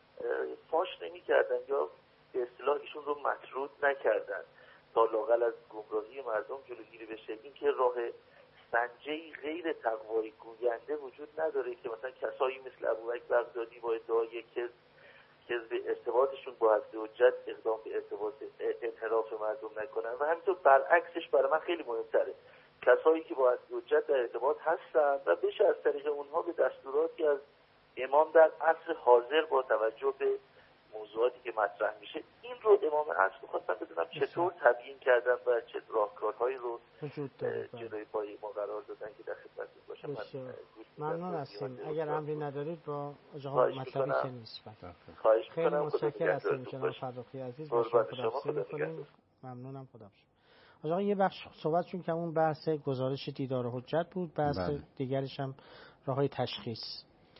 فاش نمی‌کردن یا به اصطلاح ایشون رو مطرود نکردن تا لااقل از گمراهی مردم جلوگیری بشه. این که راه سنجه‌ای غیر تقوای گوینده وجود نداره که مثلا کسایی مثل ابوبکر بغدادی با ادعای کذب کذب ارتباطشون با حضرت حجت اقدام به ارتباط انحراف مردم نکنن و همینطور برعکسش برای من خیلی مهمتره، کسایی که با حجت در ارتباط هستن و بشه از طریق اونها به دستوراتی از امام در عصر حاضر با توجه به موضوعاتی که مطرح میشه این رو امام عصر خواستم بدونم چطور تبیین کردن و چه راهکارهایی رو جلوی پای ما قرار دادن که در خدمت باشم. من ممنون هستیم. اگر امری ندارید با آقا مطلبی که نیست خواهش خیلی متشکرم هستیم جناب فرخی عزیز. با شما خداحافظی می‌کنیم. ممنونم. خداحافظ. آقا یه بخش صحبتشون که اون بحث گزارش دیدار حجت بود، بحث بله. دیگرش هم راههای تشخیص.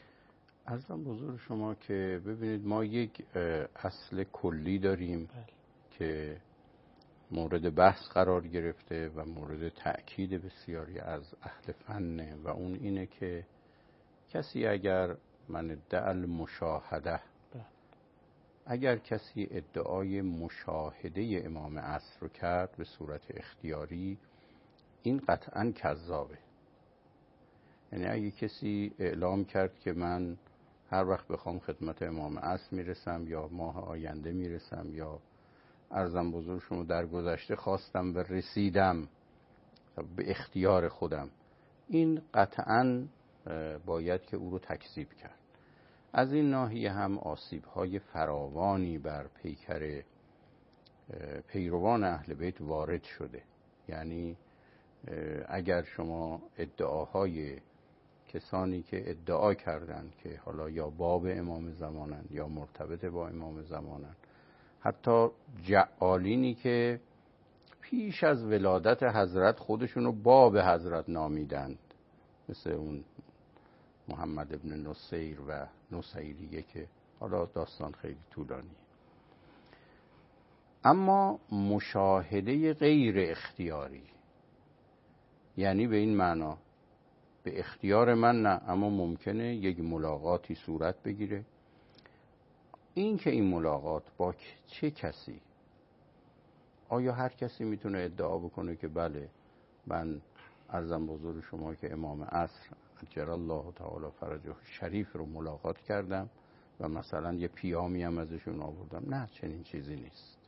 عرضم حضور شما که ببینید ما یک اصل کلی داریم بله. که مورد بحث قرار گرفته و مورد تأکید بسیاری از اهل فن و اون اینه که کسی اگر من ادعا المشاهده بله. اگر کسی ادعای مشاهده امام عصر رو کرد به صورت اختیاری این قطعاً کذابه. یعنی اگه کسی اعلام کرد که من هر وقت بخوام خدمت امام عصر میرسم یا ماه آینده میرسم یا عرضم بزرگ شما در گذشته خواستم و رسیدم به اختیار خودم، این قطعاً باید که او رو تکذیب کرد. از این ناحیه هم آسیب‌های فراوانی بر پیکر پیروان اهل بیت وارد شده. یعنی اگر شما ادعاهای کسانی که ادعا کردند که حالا یا باب امام زمانند یا مرتبط با امام زمانند، حتی جعالینی که پیش از ولادت حضرت خودشونو باب حضرت نامیدند، مثل اون محمد ابن نصیر و نصیریه که حالا داستان خیلی طولانیه. اما مشاهده غیر اختیاری، یعنی به این معنا به اختیار من نه، اما ممکنه یک ملاقاتی صورت بگیره. این که این ملاقات با چه کسی، آیا هر کسی میتونه ادعا بکنه که بله من عرضم بزرگ شما که امام عصر عجل الله تعالی فرجه شریف رو ملاقات کردم و مثلا یه پیامی هم ازشون آوردم؟ نه، چنین چیزی نیست.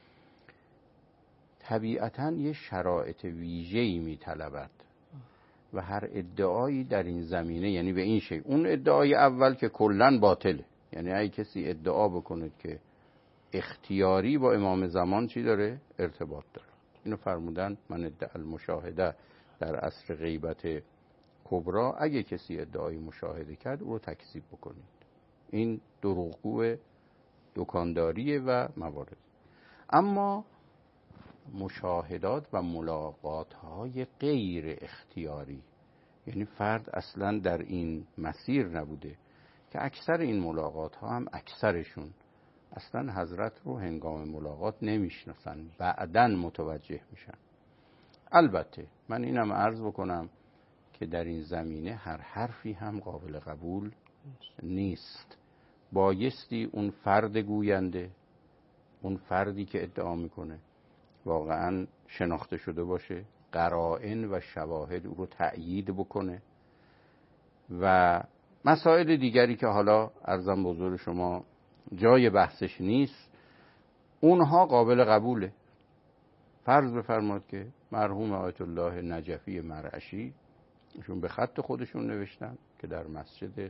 طبیعتاً یه شرایط ویژه‌ای میطلبد و هر ادعایی در این زمینه، یعنی به این شکل، اون ادعای اول که کلاً باطله، یعنی اگه کسی ادعا بکنه که اختیاری با امام زمان چی داره؟ ارتباط داره. اینو فرمودن من ادعا المشاهده در عصر غیبت کبرا، اگه کسی ادعای مشاهده کرد او رو تکذیب بکنید. این دروغگو دکانداریه و موارد. اما مشاهدات و ملاقات های غیر اختیاری، یعنی فرد اصلا در این مسیر نبوده، که اکثر این ملاقات ها هم اکثرشون اصلا حضرت رو هنگام ملاقات نمیشناسن، بعدن متوجه میشن. البته من اینم عرض بکنم که در این زمینه هر حرفی هم قابل قبول نیست. بایستی اون فرد گوینده، اون فردی که ادعا میکنه واقعا شناخته شده باشه، قرائن و شواهد او رو تأیید بکنه و مسائل دیگری که حالا عرضم بزرگ شما جای بحثش نیست، اونها قابل قبوله. فرض بفرماد که مرحوم آیت الله نجفی مرعشی ایشون به خط خودشون نوشتن که در مسجد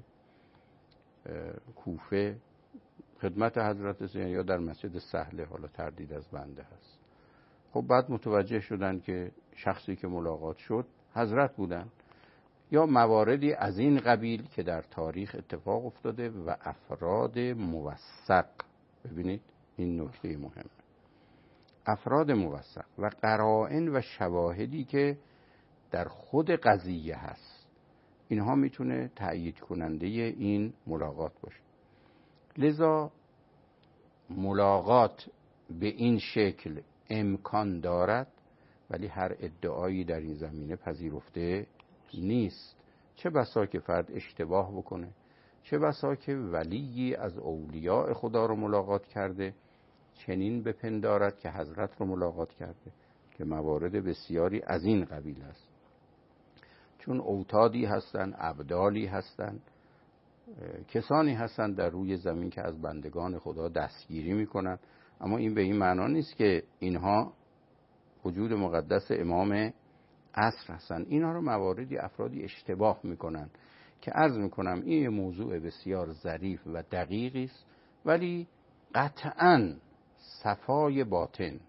کوفه خدمت حضرت زین یا در مسجد سهله، حالا تردید از بنده هست. خب بعد متوجه شدن که شخصی که ملاقات شد حضرت بودن، یا مواردی از این قبیل که در تاریخ اتفاق افتاده و افراد موثق. ببینید این نکته مهمه، افراد موثق و قرائن و شواهدی که در خود قضیه هست، اینها میتونه تأیید کننده این ملاقات باشه. لذا ملاقات به این شکل امکان دارد، ولی هر ادعایی در این زمینه پذیرفته نیست. چه بسا که فرد اشتباه بکنه، چه بسا که ولی از اولیاء خدا رو ملاقات کرده چنین بپندارد که حضرت رو ملاقات کرده، که موارد بسیاری از این قبیل است. چون اوتادی هستن، ابدالی هستن، کسانی هستن در روی زمین که از بندگان خدا دستگیری میکنن، اما این به این معنا نیست که اینها وجود مقدس امام عصر هستن. اینها رو مواردی افرادی اشتباه میکنن که عرض میکنم این موضوع بسیار ظریف و دقیقی است، ولی قطعاً صفای باطن،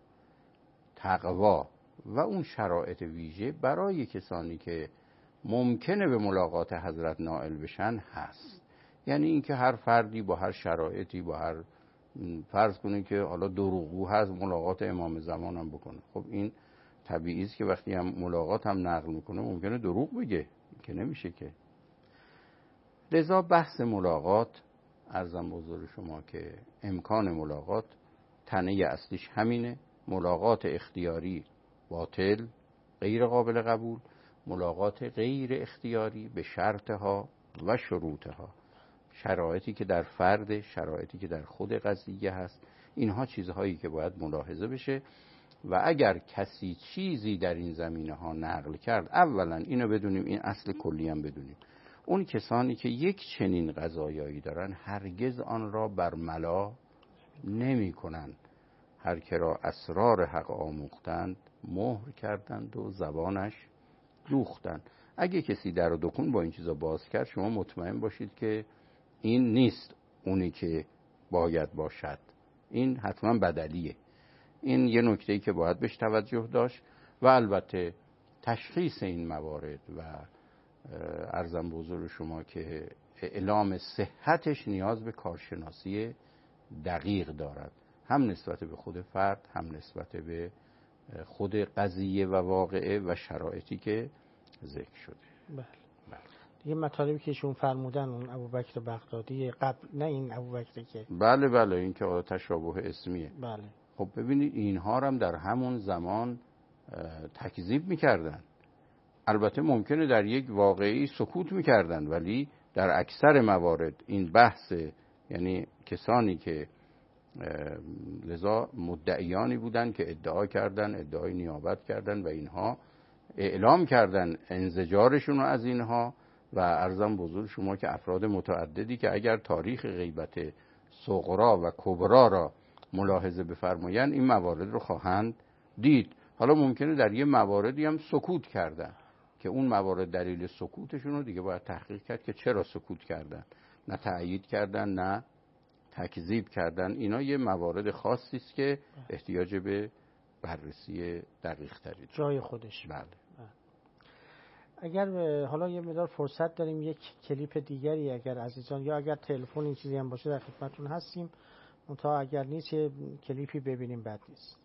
تقوا و اون شرایط ویژه برای کسانی که ممکنه به ملاقات حضرت نائل بشن هست. یعنی اینکه هر فردی با هر شرایطی، با هر فرض کنه که حالا دروغگو هست ملاقات امام زمان هم بکنه، خب این طبیعی است که وقتی هم ملاقات هم نقل میکنه ممکنه دروغ بگه، که نمیشه که. لذا بحث ملاقات عرضم بزرگ شما که امکان ملاقات تنه اصلیش همینه. ملاقات اختیاری باطل، غیر قابل قبول. ملاقات غیر اختیاری به شرطها و شروطها، شرایطی که در فرد، شرایطی که در خود قضیه هست، اینها چیزهایی که باید ملاحظه بشه. و اگر کسی چیزی در این زمینه ها نقل کرد، اولا اینو بدونیم، این اصل کلی هم بدونیم، اون کسانی که یک چنین قضایایی دارن هرگز آن را برملا نمی کنند. هر که را اسرار حق آموختند مهر کردند و زبانش دوختند. اگه کسی در و دکون با این چیزا باز کرد، شما مطمئن باشید که این نیست اونی که باید باشد، این حتما بدلیه. این یه نکته‌ای که باید بهش توجه داشت. و البته تشخیص این موارد و عرضم به حضور شما که اعلام صحتش نیاز به کارشناسی دقیق دارد، هم نسبت به خود فرد، هم نسبت به خود قضیه و واقعه و شرایطی که ذکر شده. بله. بله. دیگه مطالبی که ایشون فرمودن، اون ابوبکر بغدادی قبل، نه این ابوبکری که بله بله این که تشابه اسمیه. بله. خب ببینید اینها هم در همون زمان تکذیب میکردن. البته ممکنه در یک واقعی سکوت میکردن، ولی در اکثر موارد این بحث، یعنی کسانی که لذا مدعیانی بودن که ادعا کردن، ادعای نیابت کردن و اینها اعلام کردن انزجارشون از اینها. و عرضم بزرگ شما که افراد متعددی که اگر تاریخ غیبت صغرا و کبرا را ملاحظه بفرمایند این موارد رو خواهند دید. حالا ممکنه در یه مواردی هم سکوت کردن که اون موارد دلیل سکوتشون رو دیگه باید تحقیق کرد که چرا سکوت کردن، نه تأیید کردن نه تکذیب کردن. اینا یه موارد خاصی است که احتیاج به بررسی دقیق تری جای خودش. بله. اگر حالا یه مقدار فرصت داریم یک کلیپ دیگری اگر عزیزان، یا اگر تلفن این چیزی هم باشه در خدمتتون هستیم. منتها اگر نیست یه کلیپی ببینیم بد نیست.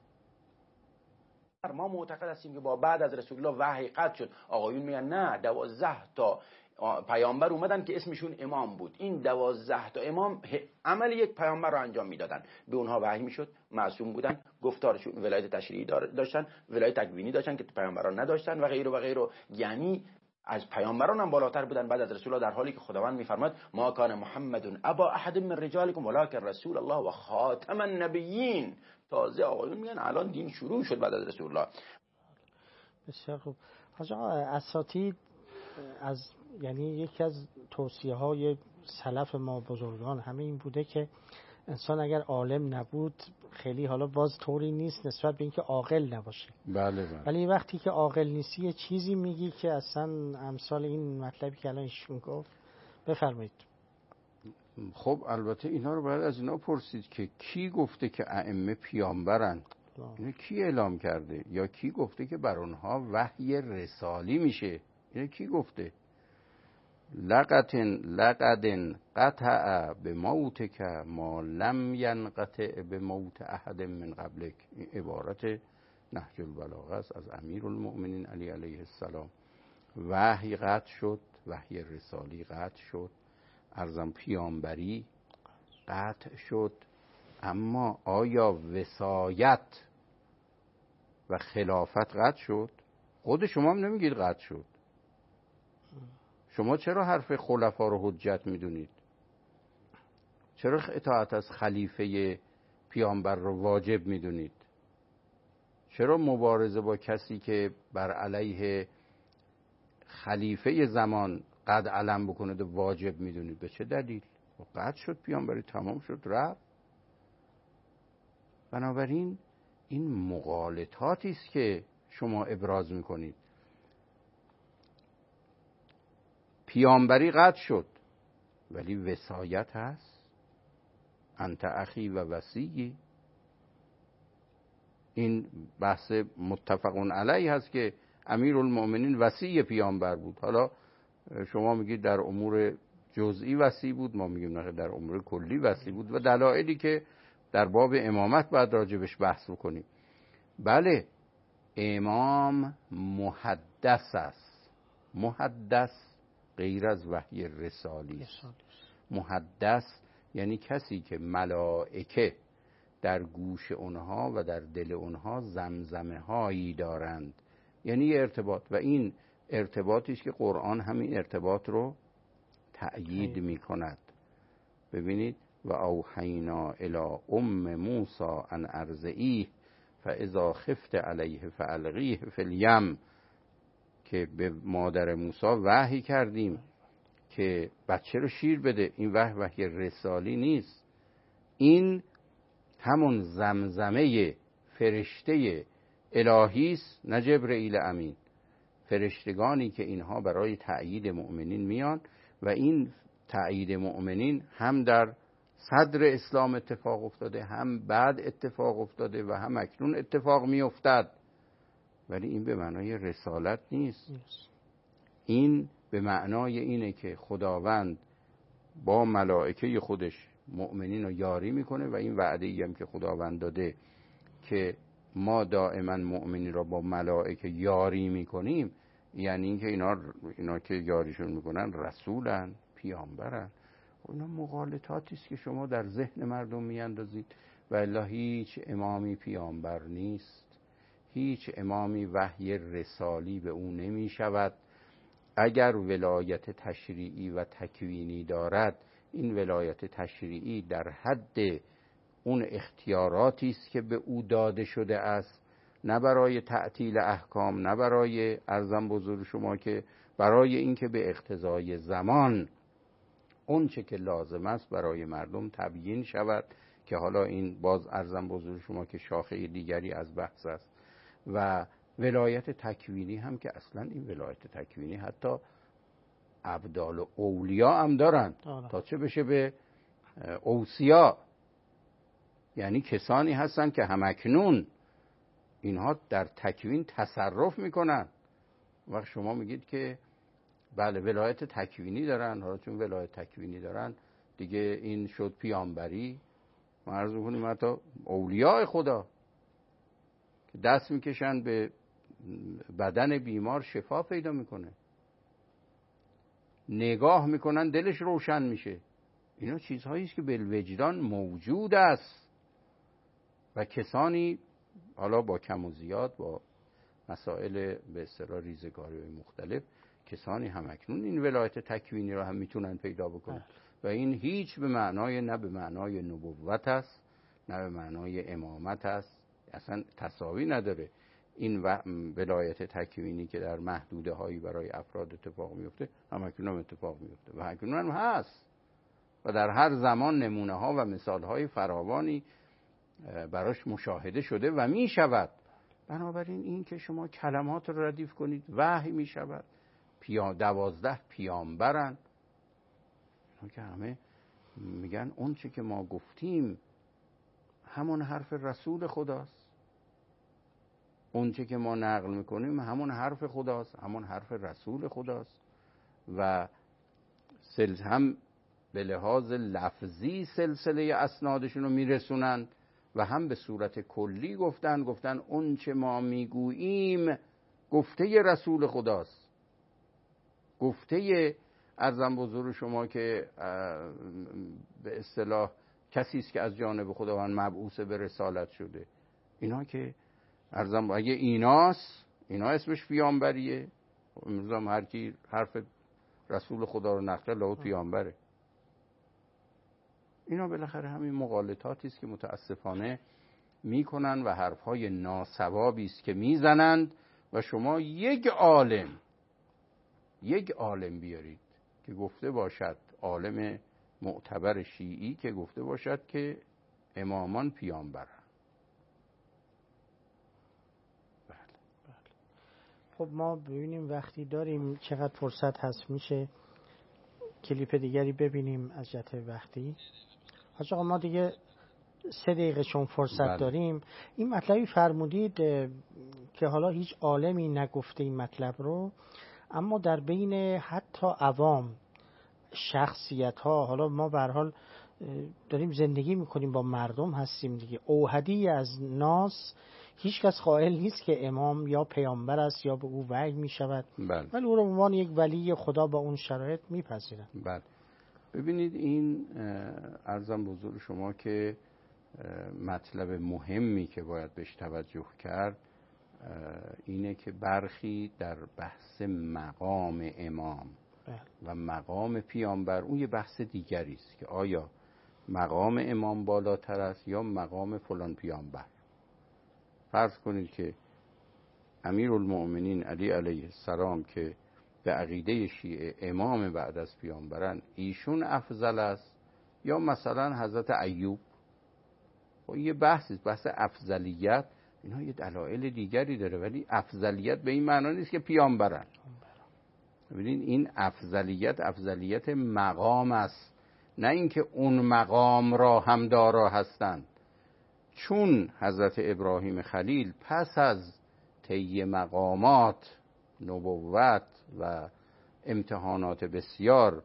ما معتقد هستیم که با بعد از رسول الله وحی قطع شد. آقایون میگن نه، دوازده تا پیامبر اومدن که اسمشون امام بود. این دوازده تا امام عمل یک پیامبر رو انجام میدادن، به اونها وحی میشد، معصوم بودن، گفتارشون ولایت تشریعی داشتن، ولایت تکوینی داشتن که پیامبران نداشتن و غیره و غیره. یعنی از پیامبران هم بالاتر بودن بعد از رسول الله، در حالی که خداوند میفرماد ما کان محمد ابا احد من رجالکم ولکن رسول الله و خاتم النبیین. تازه آقایون میگن الان دین شروع شد بعد از رسول الله. بسیار خوب. حاج آقا اساتید از یعنی یکی از توصیه های سلف ما بزرگان همه این بوده که انسان اگر عالم نبود خیلی حالا باز طوری نیست نسبت به اینکه عاقل نباشه. بله بله. ولی وقتی که عاقل نیستی یه چیزی میگی که اصلا امثال این مطلبی که الان ایشون گفت. بفرمایید. خب البته اینا رو باید از اینا پرسید که کی گفته که ائمه پیامبرن؟ اینو کی اعلام کرده؟ یا کی گفته که بر اونها وحی رسالی میشه؟ اینو کی گفته؟ لقتن لقدن قطع به موتک ما لم ینقطع به موت احد من قبلک. این عبارت نهج البلاغه است از امیرالمؤمنین علی علیه السلام. وحی قطع شد، وحی رسالی قطع شد، ارزم پیامبری قطع شد، اما آیا وصایت و خلافت قطع شد؟ خود شما هم نمیگید قطع شد. شما چرا حرف خلفا رو حجت میدونید؟ چرا اطاعت از خلیفه پیامبر رو واجب میدونید؟ چرا مبارزه با کسی که بر علیه خلیفه زمان قد علم بکنه واجب میدونید؟ به چه دلیل؟ قطع شد، پیامبری تمام شد، رفت. بنابراین این مغالطاتی است که شما ابراز میکنید. پیامبری قطع شد ولی وصایت هست. انت اخی و وصیی. این بحث متفقون علیه هست که امیرالمؤمنین وصی پیامبر بود. حالا شما میگید در امور جزئی وصی بود، ما میگیم نه در امور کلی وصی بود و دلایلی که در باب امامت باید راجبش بحث بکنیم. بله امام محدث است. محدث غیر از وحی رسالی است. محدث یعنی کسی که ملائکه در گوش اونها و در دل اونها زمزمه هایی دارند، یعنی ارتباط، و این ارتباطی است که قرآن همین ارتباط رو تأیید می کند. ببینید و اوحینا الی ام موسی ان ارضعیه فاذا خفت علیه فالقیه فی الیم، که به مادر موسی وحی کردیم که بچه رو شیر بده. این وحی وحی رسالی نیست، این همون زمزمه فرشته الهی است، نه جبرئیل امین. فرشتگانی که اینها برای تأیید مؤمنین میان و این تأیید مؤمنین هم در صدر اسلام اتفاق افتاده، هم بعد اتفاق افتاده و هم اکنون اتفاق میافتد. ولی این به معنای رسالت نیست. این به معنای اینه که خداوند با ملائکه خودش مؤمنین رو یاری میکنه و این وعده ای هم که خداوند داده که ما دائما مؤمنین رو با ملائکه یاری میکنیم، یعنی اینکه اینا اینا که یاریشون میکنن رسولن، پیامبرن. اینا مغالطاتی است که شما در ذهن مردم میاندازید و الا هیچ امامی پیامبر نیست، هیچ امامی وحی رسالی به او نمی شود. اگر ولایت تشریعی و تکوینی دارد، این ولایت تشریعی در حد اون اختیاراتی است که به او داده شده است، نه برای تعطیل احکام، نه برای ارزم بزرگ شما که برای اینکه به اقتضای زمان اون چه که لازم است برای مردم تبیین شود، که حالا این باز ارزم بزرگ شما که شاخه دیگری از بحث است. و ولایت تکوینی هم که اصلا این ولایت تکوینی حتی ابدال و اولیا هم دارن آه. تا چه بشه به اوصیا، یعنی کسانی هستن که همکنون اینها در تکوین تصرف میکنن. وقت شما میگید که بله ولایت تکوینی دارن، حالا چون ولایت تکوینی دارن دیگه این شد پیامبری. ما عرض میکنیم حتی اولیاء خدا که دست میکشن به بدن بیمار شفا پیدا میکنه، نگاه میکنن دلش روشن میشه. اینا چیزهایی است که بالوجدان موجود است و کسانی حالا با کم و زیاد با مسائل به اصطلاح ریزگاری مختلف کسانی هم اکنون این ولایت تکوینی رو هم میتونن پیدا بکنن و این هیچ به معنای نه به معنای نبوت است نه به معنای امامت است، اصلا تساوی نداره. این ولایت تکوینی که در محدوده هایی برای افراد اتفاق میفته هم اکنون هم اتفاق میفته و اکنون هم هست و در هر زمان نمونه ها و مثال های فراوانی براش مشاهده شده و می شود. بنابراین این که شما کلمات رو ردیف کنید وحی می شود، پیا دوازده پیامبرن که همه میگن اون چه که ما گفتیم همون حرف رسول خداست، اون چه که ما نقل میکنیم همون حرف خداست، همون حرف رسول خداست و سلسله هم به لحاظ لفظی سلسله اسنادشون رو میرسونند و هم به صورت کلی گفتن گفتن اون چه ما میگوییم گفته رسول خداست، گفته ارزم بزرگ شما که به اصطلاح کسی است که از جانب خداوند مبعوث به رسالت شده. اینا که ارزم اگه ایناست، اینا اسمش پیامبریه. امروز هم هر کی حرف رسول خدا رو نقل له پیامبره. اینا بالاخره همین مغالطاتی است که متاسفانه میکنن و حرفهای ناصوابی است که میزنند و شما یک عالم یک عالم بیارید که گفته باشد، عالم معتبر شیعی که گفته باشد که امامان پیامبرن. بله بله. خب ما ببینیم وقتی داریم چقدر فرصت هست، میشه کلیپ دیگری ببینیم از جهت وقتی. حاج آقا ما دیگه سه دقیقه چون فرصت بله. داریم. این مطلبی فرمودید که حالا هیچ عالمی نگفته این مطلب رو، اما در بین حتی عوام شخصیت ها، حالا ما به هر حال داریم زندگی میکنیم با مردم هستیم دیگه، اوحدی از ناس هیچ کس قائل نیست که امام یا پیامبر است یا به او وحی میشود، ولی او رو به عنوان یک ولی خدا با اون شرایط میپذیرن. بله ببینید این عرضم بزرگ شما که مطلب مهمی که باید بهش توجه کرد اینه که برخی در بحث مقام امام و مقام پیامبر اون یه بحث دیگری است که آیا مقام امام بالاتر است یا مقام فلان پیامبر. فرض کنید که امیرالمؤمنین علی علیه السلام که به عقیده شیعه امام بعد از پیامبران ایشون افضل است یا مثلا حضرت ایوب. و یه بحثی است، بحث افضلیت. اینا یه دلایل دیگری داره، ولی افضلیت به این معنا نیست که پیامبرن. ببینید این افضلیت افضلیت مقام است، نه اینکه اون مقام را هم دارا هستند. چون حضرت ابراهیم خلیل پس از طی مقامات نبوت و امتحانات بسیار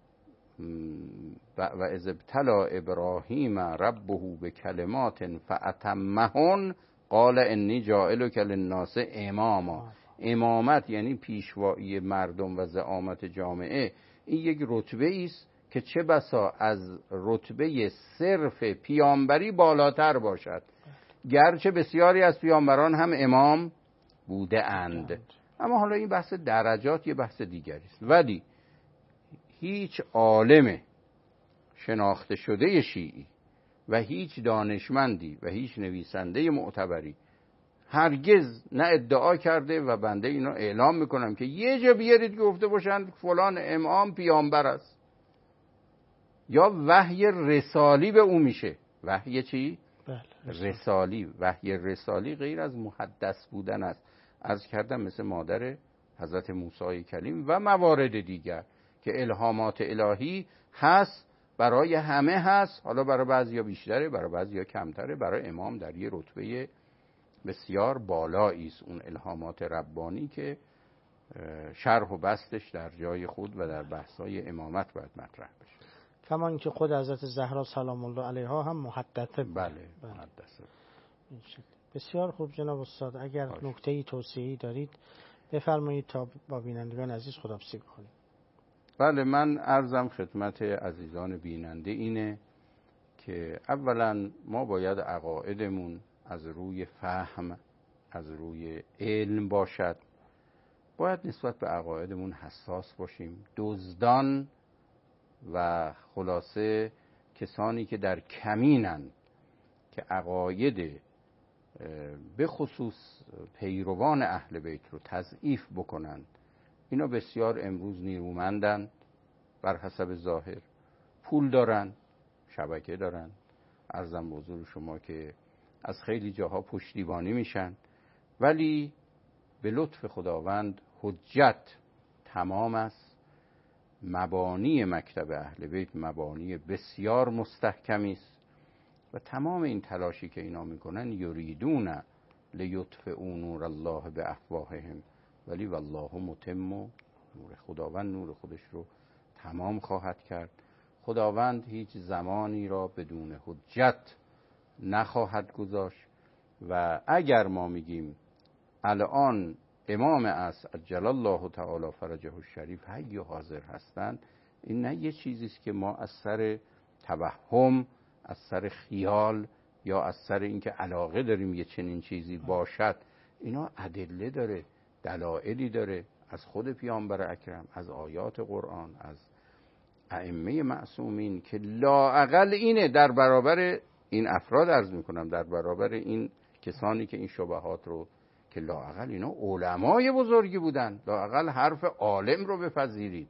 و اذ ابتلی ابراهیم ربه بکلمات فاتمهن قال انی جاعلک للناس اماما. امامت یعنی پیشوایی مردم و زعامت جامعه. این یک رتبه است که چه بسا از رتبه صرف پیامبری بالاتر باشد، گرچه بسیاری از پیامبران هم امام بوده اند. اما حالا این بحث درجات یه بحث دیگری است. ولی هیچ عالم شناخته شده شیعی و هیچ دانشمندی و هیچ نویسنده معتبری هرگز نه ادعا کرده و بنده اینو اعلام میکنم که یه جا بیارید گفته باشند فلان امام پیامبر است یا وحی رسالی به او میشه. وحی چی؟ بله. رسالی. وحی رسالی غیر از محدث بودن است. عرض کردم مثل مادر حضرت موسی کلیم و موارد دیگر که الهامات الهی هست، برای همه هست. حالا برای بعضیا بیشتره، برای بعضیا کمتره. برای امام در یه رتبه بسیار بالایی است اون الهامات ربانی که شرح و بستش در جای خود و در بحث‌های امامت باید مطرح بشه. کما اینکه خود حضرت زهرا سلام الله علیها هم محدثه. بله محدثه. بسیار خوب جناب استاد، اگر نکته‌ای توصیه‌ای دارید بفرمایید تا با بینندگان عزیز خداحافظی کنیم. بله، من عرضم خدمت عزیزان بیننده اینه که اولا ما باید عقایدمون از روی فهم، از روی علم باشد. باید نسبت به عقایدمون حساس باشیم. دزدان و خلاصه کسانی که در کمینن که عقاید به خصوص پیروان اهل بیت رو تضعیف بکنند، اینا بسیار امروز نیرومندن، بر حسب ظاهر پول دارن، شبکه دارن. عرضم به حضور شما که از خیلی جاها پشتیبانی میشن، ولی به لطف خداوند حجت تمام است. مبانی مکتب اهل بیت مبانی بسیار مستحکمی است و تمام این تلاشی که اینا میکنن یریدون لیطفئوا نور الله بافواههم ولی والله متم نور. خداوند نور خودش رو تمام خواهد کرد. خداوند هیچ زمانی را بدون حجت نخواهد گذاشت. و اگر ما میگیم الان امام عصر عجل الله تعالی فرجه الشریف حی و حاضر هستند، این نه یه چیزی است که ما از سر توهم، از سر خیال یا از سر اینکه علاقه داریم یه چنین چیزی باشد. اینا ادله داره، دلایلی داره از خود پیامبر اکرم، از آیات قرآن، از ائمه معصومین که لااقل اینه در برابر این افراد عرض میکنم، در برابر این کسانی که این شبهات رو، که لااقل اینا علمای بزرگی بودن، لااقل حرف عالم رو بپذیرید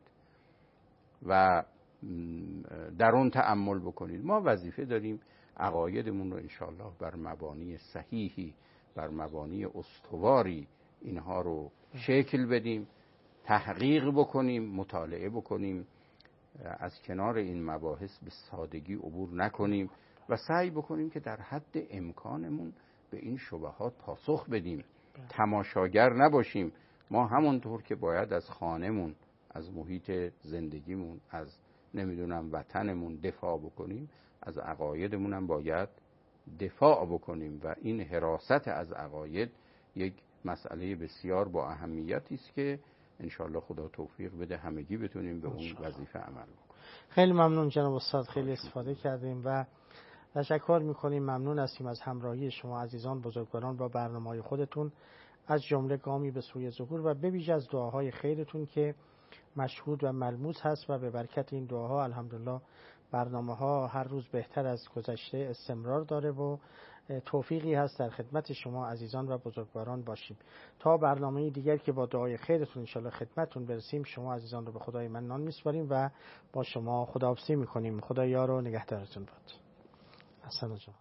و در اون تأمل بکنید. ما وظیفه داریم عقایدمون رو انشاءالله بر مبانی صحیحی، بر مبانی استواری اینها رو شکل بدیم، تحقیق بکنیم، مطالعه بکنیم، از کنار این مباحث به سادگی عبور نکنیم و سعی بکنیم که در حد امکانمون به این شبهات پاسخ بدیم. تماشاگر نباشیم. ما همونطور که باید از خانمون، از محیط زندگیمون، از نمیدونم وطنمون دفاع بکنیم، از عقایدمون هم باید دفاع بکنیم و این حراست از عقاید یک مسئله بسیار با اهمیتی است که انشالله خدا توفیق بده همگی بتونیم به اون وظیفه عمل بکنیم. خیلی ممنون جناب استاد، خیلی استفاده کردیم و تشکر میکنیم. ممنون هستیم از همراهی شما عزیزان بزرگواران با برنامه‌های خودتون، از جمله گامی به سوی ظهور و به ویژه از دعاهای خیرتون که مشهود و ملموس هست و به برکت این دعاها الحمدلله برنامه ها هر روز بهتر از گذشته استمرار داره و توفیقی هست در خدمت شما عزیزان و بزرگواران باشیم. تا برنامه دیگر که با دعای خیرتون انشالله خدمتتون برسیم، شما عزیزان رو به خدای منان میسپاریم و با شما خداحافظی میکنیم. خدا یار و نگهدارتون باد. حسن جان.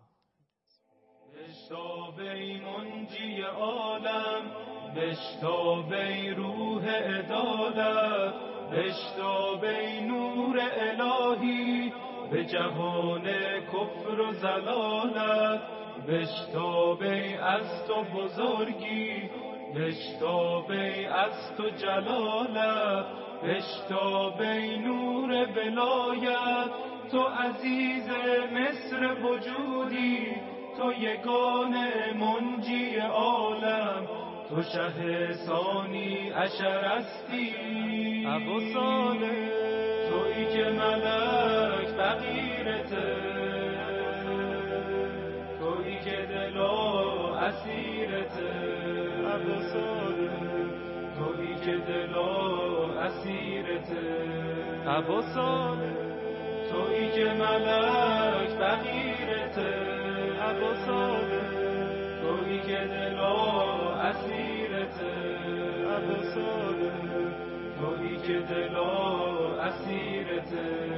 بشتاب ای منجی عالم، بشتاب ای روح عدالت، بشتاب ای نور الهی به جهان کفر و ضلالت، بشتاب ای از تو بزرگی، بشتاب ای از تو جلالت، بشتاب ای نور ولایت، تو عزیز مصر وجودی، تو یگان منجی عالم، تو شه ثانی عشر هستی ابو صالح، تویی که ملک فقیرته، تویی که دلا اسیرته ابو صالح، تویی که دلا اسیرته ابو صالح، تویی که ملک فقیرته ابو صالح، تویی که دلا اسیرته ابو صالح، تویی که دلا اسیرته